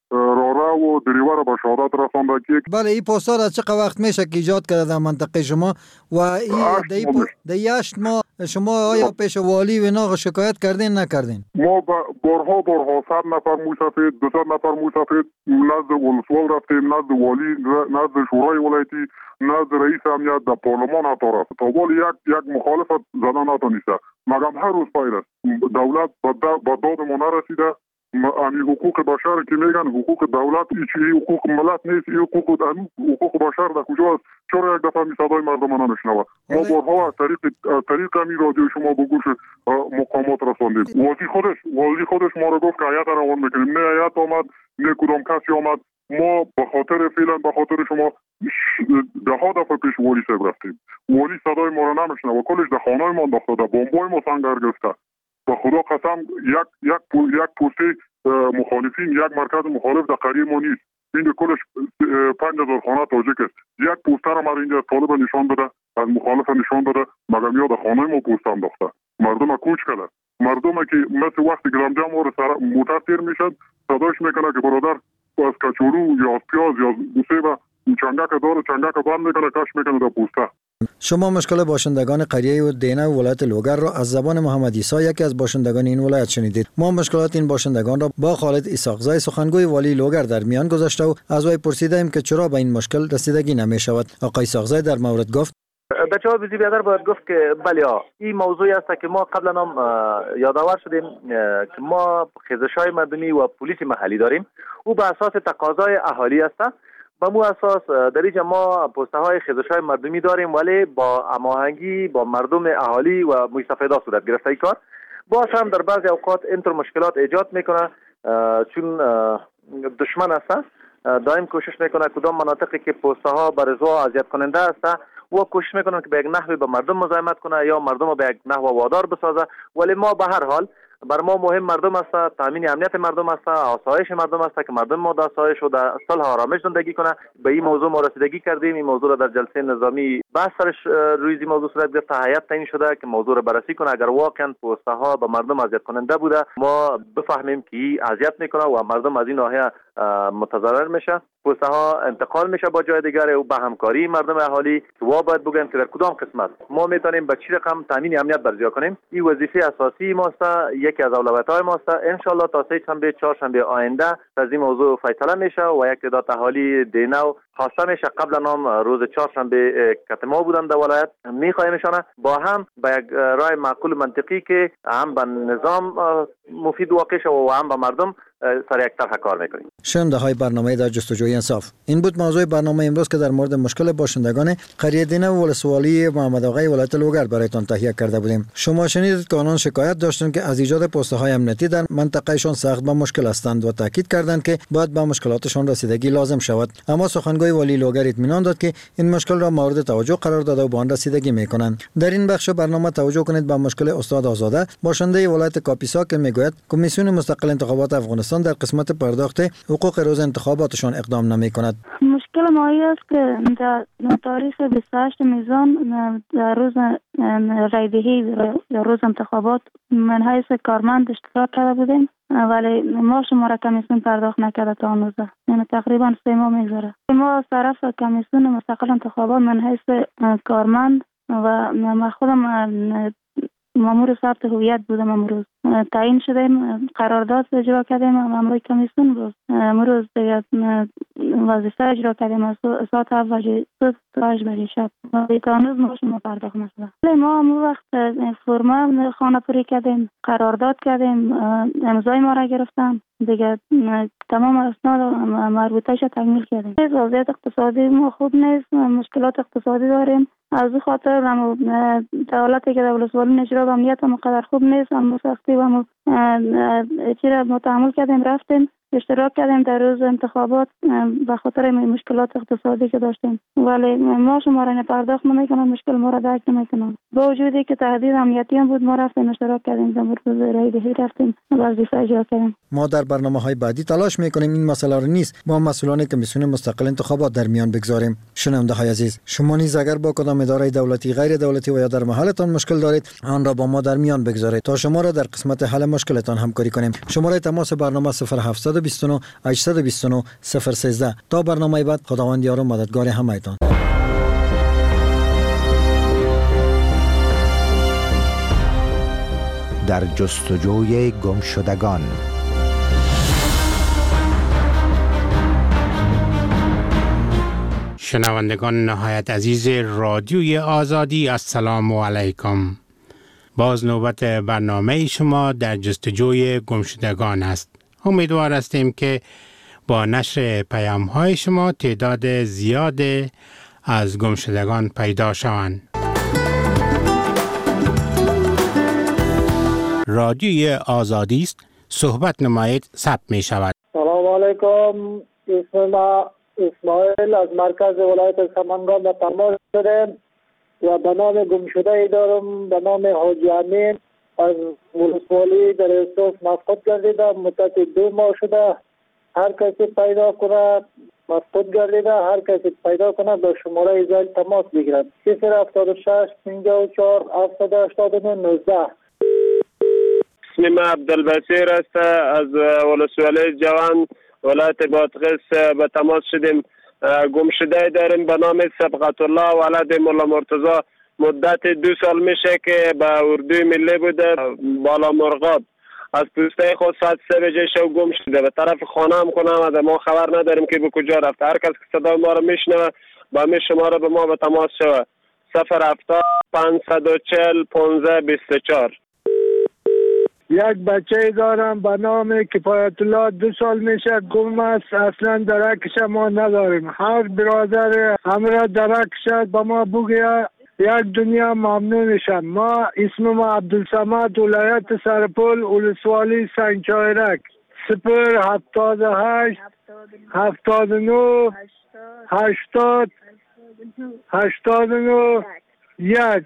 راره و دریور به شهادت رسانده که بله این پوستر از چه وقت میشه که ایجاد کرده در منطقه شما و این در هشت ماه شما آیا پیش والی و اینا شکایت کردین نکردین؟ ما بارها بارها صد نفر موسفید دوصد نفر موسفید نزد ولسوال رفتیم، نزد والی، نزد شورای ولایتی، نزد رئیس امنیت، در پارلمان حتی رفت. تا ولی یک یک مخالفت زدن نتونسته. مگم هر روز پایل است. دولت به داد ما نرسیده. امی حقوق بشر که میگن حقوق دولت این حقوق ملت نیست، این حقوق حقوق بشر در کجا است؟ چرا یک دفعه می صدای مردم نمیشنوه؟ ما بارها از طریق طریق امی رادیو شما به گوش مقامات رساندیم. والی خودش والی خودش ما رو گفت که هیئت روان میکنیم. نه هیئت آمد نه کدام کسی آمد. ما به خاطر فعلا به خاطر شما ده ها دفعه پیش والی صاحب رفتیم. والی صدای ما رو نمیشنوه. کلش در خانه ما انداخته، در بمبای ما سنگر گرفته. به خدا قسم یک یک یک پوسته مخالفین، یک مرکز مخالف در قریه ما نیست. این کلش پنج هزار خانه تاجیک است. یک پوستر هم اینجا طالب نشان بده، از مخالف نشان بده، مگم یا در خانه ما پوستر انداخته. مردم کوچ کرده. مردم که مثل وقتی گرامجم و سر موتر تیر میشد صداش میکنه که برادر از کچورو یا از پیاز یا گوسه و چنگک داره، چنگک بند میکنه، کش میکنه در پوسته. شما مشکل باشندگان قریه و دینه و ولایت لوگر را از زبان محمد عیسی یکی از باشندگان این ولایت شنیدید. ما مشکلات این باشندگان را با خالد اسحاقزی سخنگوی والی لوگر در میان گذاشته و از وی پرسیدیم که چرا به این مشکل رسیدگی نمی شود. آقای اسحاقزی در مورد گفت در جواب زی بیادر باید گفت که بله این موضوعی است که ما قبلا هم یادآور شدیم که ما خیزش‌های مردمی و پلیس محلی داریم. او به اساس تقاضای اهالی است. با مو اساس در اینجا ما پوسته های خیزش‌های مردمی داریم، ولی با هماهنگی با مردم اهالی و مستفیدا صورت گرفته این کار. باز هم در بعضی اوقات اینطور مشکلات ایجاد میکنه چون دشمن است. دائم کوشش میکنه کدام مناطقی که پوسته ها برزوا اذیت کننده است و کوشش میکنه که به یک نحوی به مردم مزاحمت کنه یا مردم رو به یک نحو وادار بسازه. ولی ما به هر حال بر ما مهم مردم است، تامین امنیت مردم است، آسایش مردم است که مردم ما در آسایش و در صلح و آرامش زندگی کنه. به این موضوع ما رسیدگی کردیم. این موضوع را در جلسه نظامی بحث سرش روی این موضوع صورت گرفت. هیئت تعیین شده که موضوع را بررسی کنه. اگر واقعا پوسته ها به مردم اذیت کننده بوده ما بفهمیم که اذیت میکنه و مردم از این ناحیه متضرر میشه، پوسته ها انتقال میشه با جای دیگر و به همکاری مردم اهالی که وا باید بگیم که در کدام قسمت ما میتونیم به چه رقم تامین امنیت برجا کنیم. این وظیفه اساسی ماست، یکی از اولویت‌های ماست. ان شاء الله تا سه شنبه چهارشنبه آینده از این موضوع فیصله میشه و یک تعداد اهالی دینو خواسته میشه قبلا هم روز چهارشنبه کتما بودن در ولایت میخوایمشانه با هم به یک رای معقول منطقی که هم به نظام مفید واقع شود و هم به مردم سر یک طرح کار میکنیم. شنونده های برنامه در جستجوی انصاف، این بود موضوع برنامه امروز که در مورد مشکل باشندگان قریه دینه و ولسوالی محمد آقای ولایت لوگر برایتان تهیه کرده بودیم. شما شنیدید که آنان شکایت داشتند که از ایجاد پوسته های امنیتی در منطقهشان سخت با مشکل هستند و تاکید کردند که باید به مشکلاتشان رسیدگی لازم شود. اما سخنگوی والی لوگر اطمینان داد که این مشکل را مورد توجه قرار داده و به آن رسیدگی میکنند. در این بخش برنامه توجه کنید به مشکل استاد آزاده باشنده ولایت کاپیسا که میگوید کمیسیون مستقل انتخابات افغانستان در قسمت پرداخت حقوق روز انتخاباتشان اقدام نمی کند. مشکل ما است که در تاریخ بیست و هشت میزان در روز رایدهی یا روز انتخابات من حیث کارمند اشتراک کرده بودیم ولی ما شماره کمیسیون پرداخت نکرده تا آن روزه، یعنی تقریبا سه ماه میگذره. ما از طرف کمیسیون مستقل انتخابات من حیث کارمند و من خودم مامور ثبت هویت بودم امروز تعیین شدیم، قرارداد اجرا کردیم امروز کمیسیون بود امروز دیگه وظیفه اجرا کردیم از ساعت هفت تا هشت بجه شب تا هنوز ما شما پرداخت نشده. ما همون وقت فرما خانه پوری کردیم، قرارداد کردیم، امضای ما را گرفتن دیگه، تمام اسناد مربوطه‌اش تکمیل کردیم. وضعیت اقتصادی ما خوب نیست، مشکلات اقتصادی داریم. از این خاطر دولتی که در ولسوالی نشرا و امنیت مقدر خوب نیست، اما سختی و ما چی را متحمل کردیم، رفتیم اشتراک کردیم در روز انتخابات به خاطر مشکلات اقتصادی که داشتیم، ولی ما شما را پرداخت نمیکنم، مشکل ما را درک نمیکنم. با وجودی که تهدید امنیتی هم بود ما رفتیم اشتراک کردیم، در روز رایدهی رفتیم وظیفه اجرا کردیم. ما در برنامه‌های بعدی تلاش میکنیم این مسئله را نیست با مسئولان کمیسیون مستقل انتخابات در میان بگذاریم. شنونده‌های عزیز، شما نیز اگر با کدام اداره دولتی، غیر دولتی و یا در محلتان مشکل دارید آن را با ما در میان بگذارید تا شما را در قسمت حل مشکلتان همکاری کنیم. شماره تماس برنامه صفر هفت دو نه هشت دو نه صفر یک سه. تا برنامه بعد، خداوند یار و مددگار همه‌تان. در جستجوی گمشدگان. شنوندگان نهایت عزیز رادیوی آزادی، السلام علیکم. باز نوبت برنامه شما در جستجوی گمشدگان است. امیدوار هستیم که با نشر پیام های شما تعداد زیاد از گمشدگان پیدا شوند. رادیوی آزادی است، صحبت نمایید ثبت می شود. سلام علیکم. اسم ما اسماعیل از مرکز ولایت سمنگان به تماس شدم و به نام گمشده ای دارم به نام حاجی امین از ولسوالی در استوس مفقود گردیده. مدت دو ماه شده. هر کسی پیدا کنه مفقود گردیده، هر کسی پیدا کنه به شماره زیل تماس بگیرد. صفر هفتاد و شش پنجاه و چهار هفتصد و هشتاد و نه نوزده. اسم ما عبدالبصیر است از ولسوالی جوان ولایت بادغیس به تماس شدیم. گمشده داریم به نام سبقت الله ولد مولا مرتضی. مدت دو سال میشه که به اردوی ملی بوده بالا مرغاب. از پوسته خود ساعت سه بجه شب گم شده. به طرف خانه هم کنم ما خبر نداریم که به کجا رفته. هر کس که صدای ما رو میشنوه با می شماره به ما به تماس شوه. صفر هفتاد پانصد و چهل پانزده بیست و چهار. یک بچه دارم به نام کفایت الله، دو سال میشه گم است. اصلا درکش ما نداریم. هر برادر همراه درکش به ما بگه یک دنیا ممنونشم. ما اسم ما عبدالصمد ولایت سرپل ولسوالی سنگچایرک. صفر هفتاد و هشت هفتاد و نه هشتاد هشتاد و نه یک.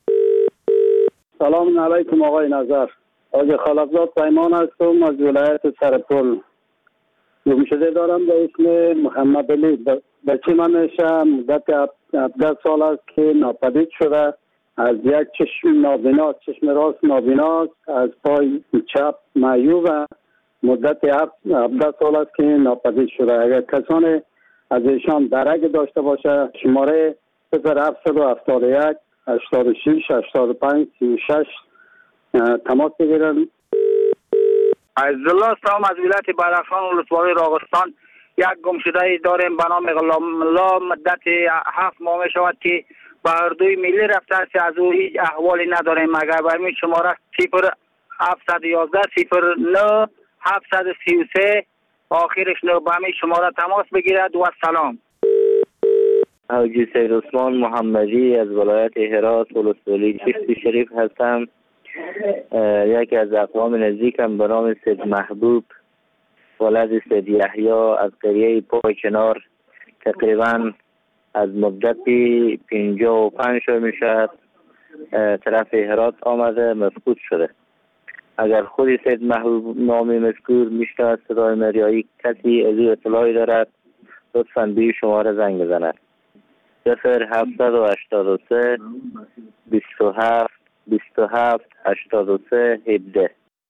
سلام علیکم آقای نظر. آقای خالقزاد پیمان هستم از ولایت سرپل. گمشده دارم به اسم محمد علی. بچه من میشه مدت هفده سال است که ناپدید شده. از یک چشم نابیناست، چشم راست نابیناست، از پای چپ معیوب. مدت هفده سال است که ناپدید شده. اگر کسانی از ایشان درک داشته باشه شماره صفر هفتصد و هفتاد و یک هشتاد و شش هشتاد و پنج سی و شش تماس بگیرن. عزالله سلام از ولایت بدخشان ولسوالی راغستان. یک گمشده داریم به نام غلام الله. مدت هفت ماه می شود که به اردوی ملی رفته است. از او هیچ احوالی نداریم. اگر برمی شماره صفر هفتصد و یازده صفر نه هفتصد و سی و سه آخرش نه به همین شماره تماس بگیرد و سلام. حاجی سید عثمان محمدی از ولایت هرات ولسوالی چشتی شریف هستم. یکی از اقوام نزدیکم به نام سید محبوب ولد سید یحیی از قریه پای کنار تقریبا از مدت پنجاه و پنج سال می شود طرف هرات آمده مفقود شده. اگر خودی سید محبوب نامی مذکور میشنود صدای مریایی کسی از او اطلاعی دارد لطفاً به شماره زنگ بزند. صفر هفتصد و هشتاد و سه بیست و هفت بیست و هفت هشتاد و سه هفده.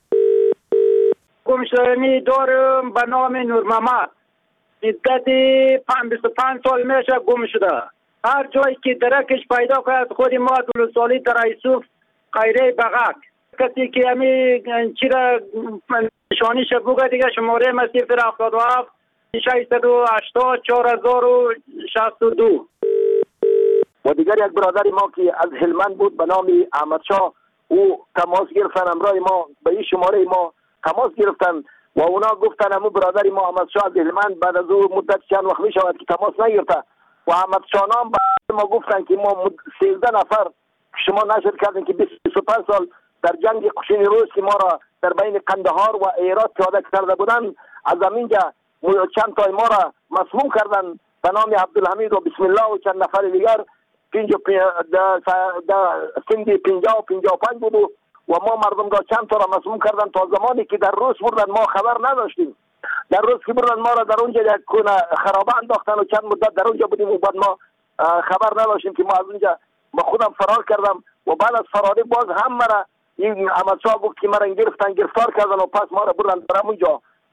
گمشدگی دارم به نام نور محمد. مدت بیست و پنج سال میشه گم شده. هر جایی که درکش پیدا کرد خود ما ولسوالی در یوسف قیره بغک. کسی که همی چرا نشانیش بگه دیگه شماره ما صفر هفتاد و هفت ششصد و هشتاد چهار هزار و شصت و دو. و دیگر یک برادر ما که از هلمند بود به نام احمد شاه، او تماس گرفتن امرای ما به این شماره ما تماس گرفتن و اونا گفتن همون برادر ما احمد شاه از هلمند بعد از او مدت چند وقت می شود که تماس نگرفته و احمد شاه نام ما گفتن که ما سیزده نفر شما نشر کردن که بیست و پنج سال در جنگ قشین روز که ما را در بین قندهار و هرات پیاده کرده بودن از همینجا چند تای ما را مسموم کردن به نام عبدالحمید و بسم الله و چند نفر دیگر. پنجاه سندی پنجاه و پنجاه و پنج بود و ما مردم را چند تا را مسموم کردن تا زمانی که در روز بردن ما خبر نداشتیم. در روز که بردن ما را در اونجا یک کنه خرابه انداختن و چند مدت در اونجا بودیم و بعد ما خبر نداشتیم که ما از اونجا با خودم فرار کردم و بعد از فراری باز هم مرا این احمد شاه گفت که مرا گرفتن گرفتار کردن و پس ما را بردن در اونجا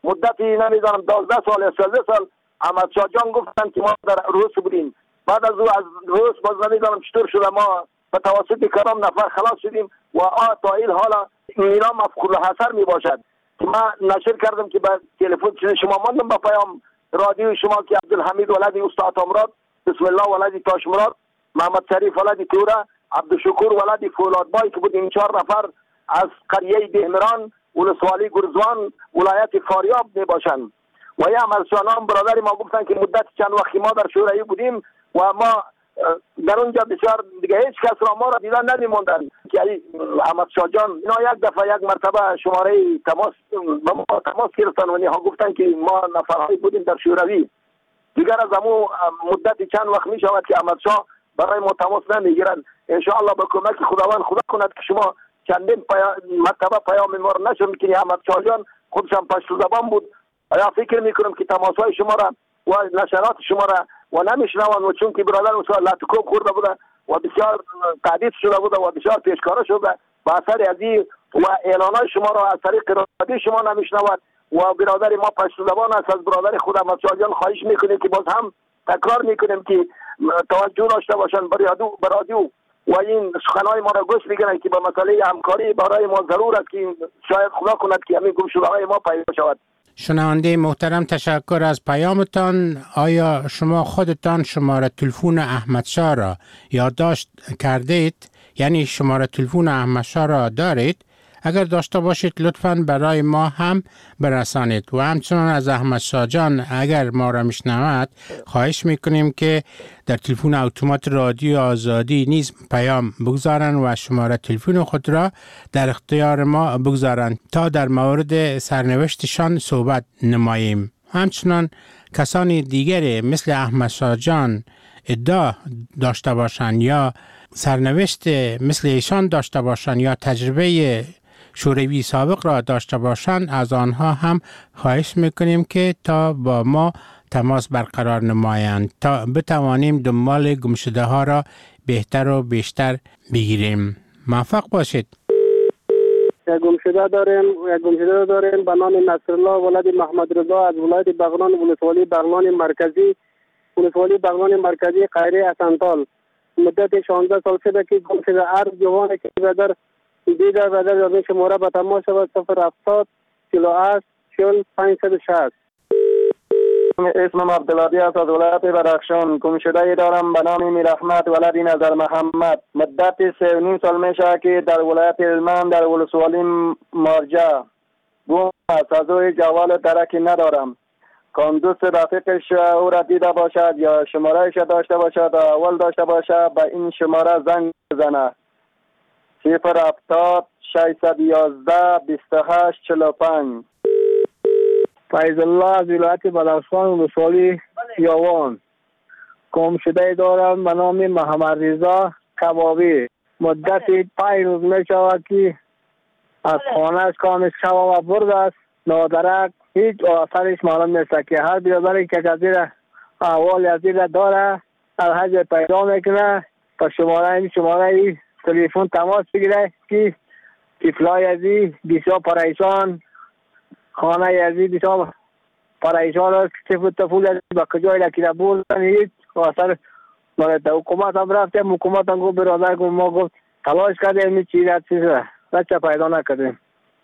مدتی نمیدانم دوازده سال یا سیزده سال احمد شاه جان گفتن که ما در روس بودیم. بعد از او از روس باز نمیدانم چطور شده ما به توسط کدام نفر خلاص شدیم و آ تا این حالا اینا مفقود الحصر می باشد. ما نشر کردم که به تلفن شما ماندم با پیام رادیو شما که عبدالحمید ولدی استاد امراد، بسم الله ولدی تاش مراد، محمد شریف ولدی توره، عبدالشکور ولدی فولادبای که بود این چهار نفر از قریه دهمران ولسوالی گرزوان ولایت فاریاب می باشند. و یا مرسوانان برادری ما گفتن که مدت چند وقتی ما در شوروی بودیم و ما در اونجا بسیار دیگه هیچ کس را ما را دیدن نمی‌موندن که احمد شاه جان اینا یک دفعه یک مرتبه شماره تماس با ما تماس گرفتن و اینها گفتن که ما نفرهایی بودیم در شوروی. دیگر از همون مدت چند وقت می شود که احمد شاه برای ما تماس نمیگیرن. ان شاء الله با کمک خداوند خدا کند که شما چندین پیا... مرتبه پیام ما را نشون که احمد شاه جان خودشان پشت زبان بود. آیا فکر میکنم که تماسهای شما را و نشرات شما را و نمیشنوند و چون که برادر مثلا لاتوکوب خورده بوده و بسیار تهدید شده بوده و بسیار پیشکاره شده با اثر از این و اعلانات شما را از طریق رادیو شما نمیشنود و برادر ما پشت زبان است. از برادر خود احمد شاه جان خواهش میکنیم که باز هم تکرار میکنیم که توجه داشته باشند بر رادیو و این سخنهای ما را گوش بگیرند که با مسئله همکاری برای ما ضرور است که شاید خدا کند که همین گمشده‌های ما پیدا شود. شنونده محترم تشکر از پیامتان. آیا شما خودتان شماره تلفن احمد شاه را یادداشت کردید؟ یعنی شماره تلفن احمد شاه را دارید؟ اگر داشته باشید لطفاً برای ما هم برسانید و همچنان از احمد شاه جان اگر ما را میشنود خواهش میکنیم که در تلفن اتومات رادیو آزادی نیز پیام بگذارن و شماره تلفن خود را در اختیار ما بگذارن تا در مورد سرنوشتشان صحبت نماییم. همچنان کسان دیگری مثل احمد شاه جان ادعا داشته باشند یا سرنوشت مثل ایشان داشته باشند یا تجربه شوروی سابق را داشته باشند از آنها هم خواهش میکنیم که تا با ما تماس برقرار نمایند تا بتوانیم دنبال گمشده ها را بهتر و بیشتر بگیریم. موفق باشید. یک گمشده داریم یک گمشده داریم به نام نصرالله ولد محمد رضا از ولایت بغلان ولسوالی بغلان مرکزی ولسوالی بغلان مرکزی قریه اسنتال. مدت شانزده سال شده که گمشده هر جوانی که بدر دیگر بدر در شماره به تماس شود صفر هفتاد چهل و هشت چهل پانصد و شصت. اسمم عبدالعادی است از ولایت بدخشان. گمشده دارم به نام میرحمت ولد نظر محمد. مدت سه و نیم سال میشه که در ولایت هلمند در ولسوالی مارجه گم است. از او جوال درکی ندارم. کام دوست رفیقش او را دیده باشد یا شمارهش داشته باشد اول داشته باشد به این شماره زنگ بزنه. صفر هفتاد ششصد و یازده بیست و هشت چهل و پنج. فیض الله از ولایت بدخشان ولسوالی یاوان. گمشده دارم به نام محمد رضا کبابی. مدت پنج روز می شود که از خانهش کامش شب و برد است. نادرک هیچ آثارش معلوم نیست که هر برادری که کسی احوال از این داره از هر جای پیدا میکنه تا شماره این شماره تلفن تماس بگیره که طفلای ازی بسیار پریشان خانه ازی بسیار پریشان است که طفل طفل ازی با کجای لکیده بودن هیچ آثار مورد حکومت هم رفتیم حکومت هم گفت برادر گفت ما گفت تلاش کردیم این چیز چیزه بچه پیدا نکردیم.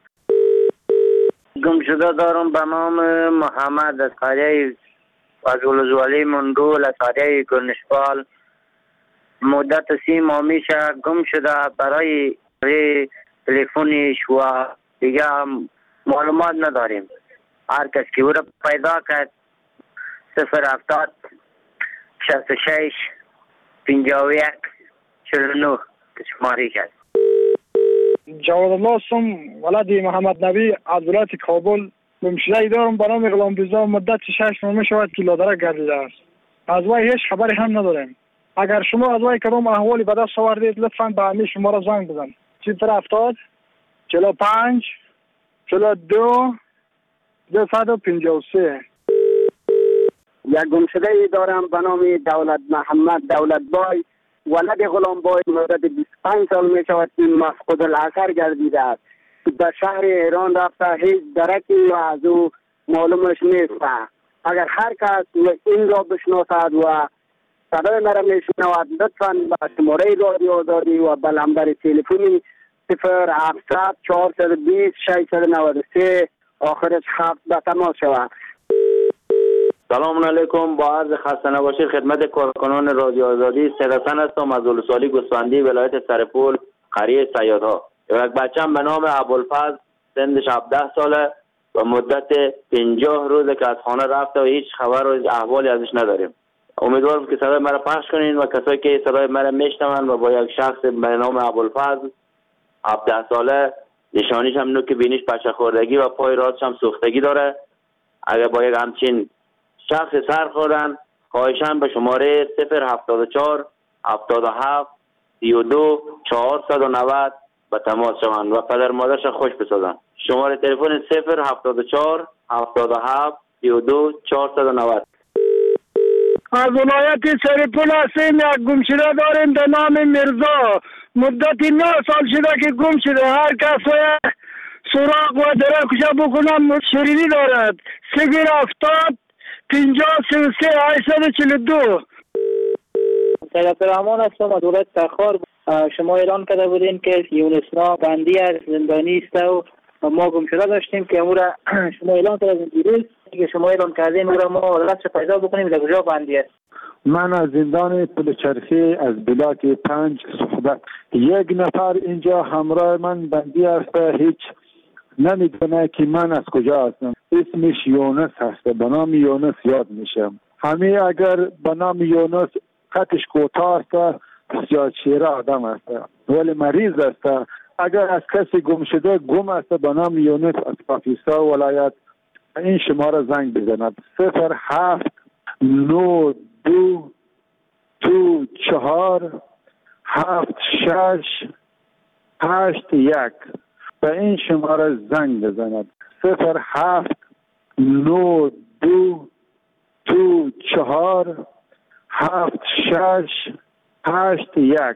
گمشده دارم به نام محمد از قریه از ولسوالی مندول از قریه گرنشپال. مدت سی ماه میشه گم شده. برای تلفنش و دیگه معلومات نداریم. هر کس که او را پیدا کرد صفر هفتاد شصت و شش پنجاه و یک چهل و نه شماره کرد. جواد الله هستم ولد محمد نبی از ولایت کابل. گمشده دارم به نام غلام رضا. مدت شش ماه می شود که لادرک گردیده است. از وی هیچ خبری هم نداریم. اگر شما از وی کدام احوالی به دست آوردید لطفاً به همین شماره زنگ بزن. صفر هفتاد چهل و پنج چهل و دو دویست و پنجاه و سه. یک گمشده دارم به نام دولت محمد دولت بای ولد غلام بای. مدت بیست و پنج سال می شود که مفقود الاثر گردیده است. به شهر ایران رفته هیچ درکی و از او معلومش نیست. اگر هر کس این را بشناسد و صدای مرا میشنود لطفاً به شماره رادیو آزادی و به نمبر تلفنی صفر هفتصد چهارصد و بیست ششصد و نود و سه آخرش هفت به تماس شود. سلام علیکم. با عرض خسته نباشید خدمت کارکنان رادیو آزادی. سید حسن هستم از ولسوالی گوسفندی ولایت سرپول قریه صیادها. یک بچه‌ام به نام ابوالفضل سنش هفده ساله و مدت پنجاه روزه که از خانه رفته و هیچ خبر و احوالی ازش نداریم. امیدوارم که صدای مرا پخش کنین و کسایی که صدای مرا میشنون و با یک شخص به نام ابوالفضل هفده ساله، نشانیش هم نوک بینیش پشه خوردگی و پای راستش هم سوختگی داره، اگر با یک همچین شخص سر خوردن خواهشاً به شماره صفر هفتاد و چهار هفتاد و هفت سی و دو چهارصد و نود به تماس شوند و پدر مادرش خوش بسازن. شماره تلفن صفر هفتاد و چهار هفتاد و هفت سی و دو چهارصد و نود. از ولایت سرپول هستیم. یک گمشده داریم به نام مرزا. مدتی نه سال شده که گم شده. هر کس باید سراغ و درکش بکنم شیرینی دارد. صفر هفتاد پنجاه سی و سه هشتصد و چهل و دو. سید رحمان هستم از ولایت تخار. شما اعلان کرده بودین که یونسنا بندی از زندانی است و ما گم شده داشتیم که امور شما اعلان کردین دیروز که شما اعلان کردین امور ما رفت پیدا بکنیم در کجا بندی است. من از زندان پلچرخی از بلاک پنج صحبت. یک نفر اینجا همراه من بندی است، هیچ نمیدونه که من از کجا هستم. اسمش یونس هست، به نام یونس یاد میشم. همه اگر به نام یونس قدش کوتاه است، بسیار شیره آدم است ولی مریض است. اگر از کسی گم شده گم است به نام یونس از پاکستان ولایت این شماره زنگ بزند. صفر هفت نو دو دو چهار هفت شش هشت یک به این شماره زنگ بزند. صفر هفت نو دو دو چهار هفت شش هشت یک.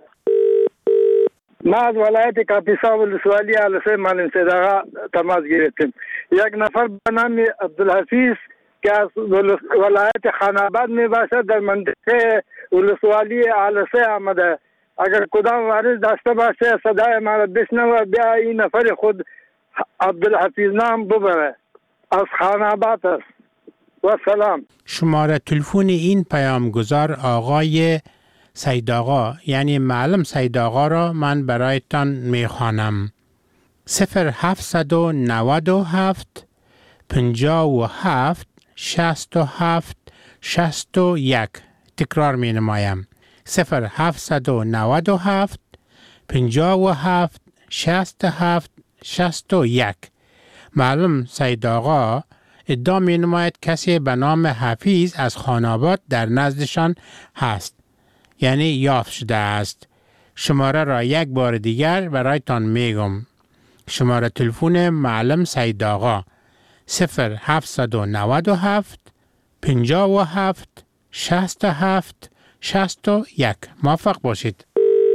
ما از ولایت کاپیسا ولسوالی علسه معلم صدقه تماس گرفتیم. یک نفر به نام عبدالحفیظ که از ولایت خاناباد می باشد در منطقه ولسوالی علسه آمده. اگر کدام واریز داشته باشه صدای ما را بشنوه بیا این نفر خود عبدالحفیظ نام ببره. از خاناباد است. و سلام. شماره تلفن این پیامگذار آقای سید آقا یعنی معلم سید آقا را من برایتان میخوانم. صفر هفتصد و نود و هفت پنجاه و هفت شصت و هفت شصت و یک. تکرار می نمایم. صفر هفتصد و نود و هفت پنجاه و هفت شصت و هفت شصت و یک. معلم سید آقا ادعا می نماید کسی به نام حفیظ از خاناباد در نزدشان هست، یعنی یافت شده است. شماره را یک بار دیگر برایتان میگم. شماره تلفن معلم سید آقا صفر هفتصد و نود و هفت پنجاه و هفت شصت و هفت شصت و یک. موفق باشید.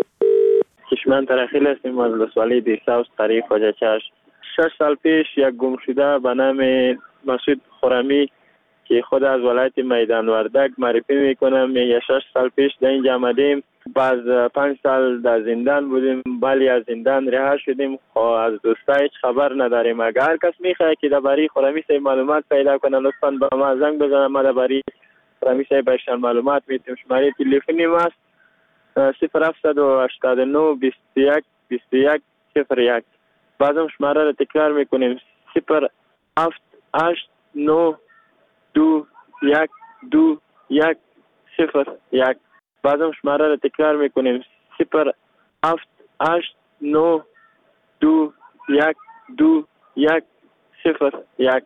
کشمن ترخیل هستیم از ولسوالی دیساوس قریه خواجه چشم. شش سال پیش یک گم شده به نام مسعود خرمی که خود از ولایت میدان وردک معرفی میکنم. یک شش سال پیش در اینجا آمدیم. بعد پنج سال در زندان بودیم، ولی از زندان رها شدیم. از دوستا هیچ خبر نداریم. اگر هر کس میخواه که درباره خرمی صاحب معلومات پیدا کنه لطفاً به ما زنگ بزنه. ما درباره خرمی صاحب بهشان معلومات میتیم. شماره تلفنی ما صفر هفتصد و هشتاد و نه بیست و یک بیست و یک صفر یک. بعدم شماره را تکرار میکنیم. صفر هفت هشت نه دو یک دو یک صفر یک. بعدم شماره را تکرار میکنیم. صفر هفت هشت نه دو یک دو یک صفر یک.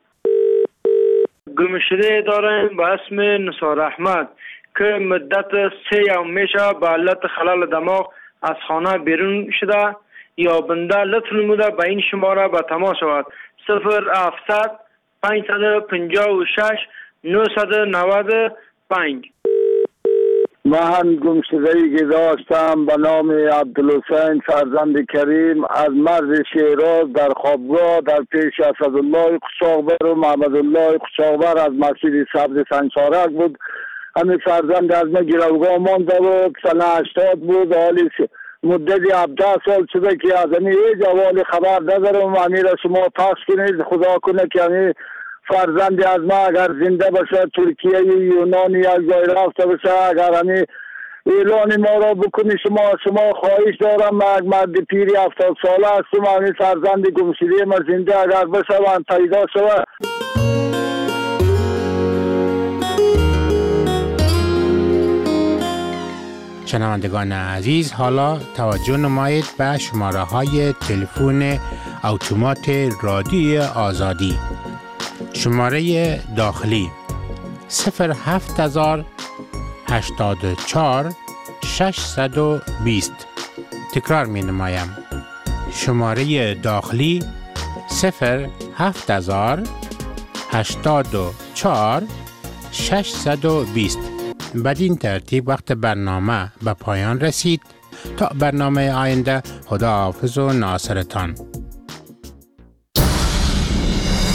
گمشده داریم به اسم نثار احمد که مدت سه یوم میشه به علت خلال دماغ از خانه بیرون شده. یا بنده لطف نموده به این شماره به تماس شود. صفر هفتصد پانصد و پنجاه و شش نهصد و نود و پنج. من گمشده‌ای که داشتم به نام عبدالحسین فرزند کریم از مرز شیراز در خوابگاه در پیش اسدالله قشاقبر و محمدالله قشاقبر از مسجد سبز سنگسارک بود. همین فرزند از من گروگاه مانده بود. سنه هشتاد بود. حالی مدتی هفده سال شده که از این هیچ احوال خبر ندارم. امیر شما پخش کنید، خدا کنه که همین فرزند از ما اگر زنده باشه، ترکیه یونان یک جای رفته باشه، اگر همین اعلان ما را بکنی شما شما خواهش دارم. من یک مرد پیری هفتاد ساله هستم. همین فرزند گمشده ما زنده اگر باشه و پیدا شود. شنوندگان عزیز، حالا توجه نمایید به شماره های تلفن اتومات رادیوی آزادی. شماره داخلی صفر هفت هزار هشتاد و چهار ششصد و بیست. تکرار می نمایم. شماره داخلی صفر هفت هزار هشتاد و چهار ششصد و بیست. بدین ترتیب وقت برنامه به پایان رسید. تا برنامه آینده، خدا حافظ و ناصرتان.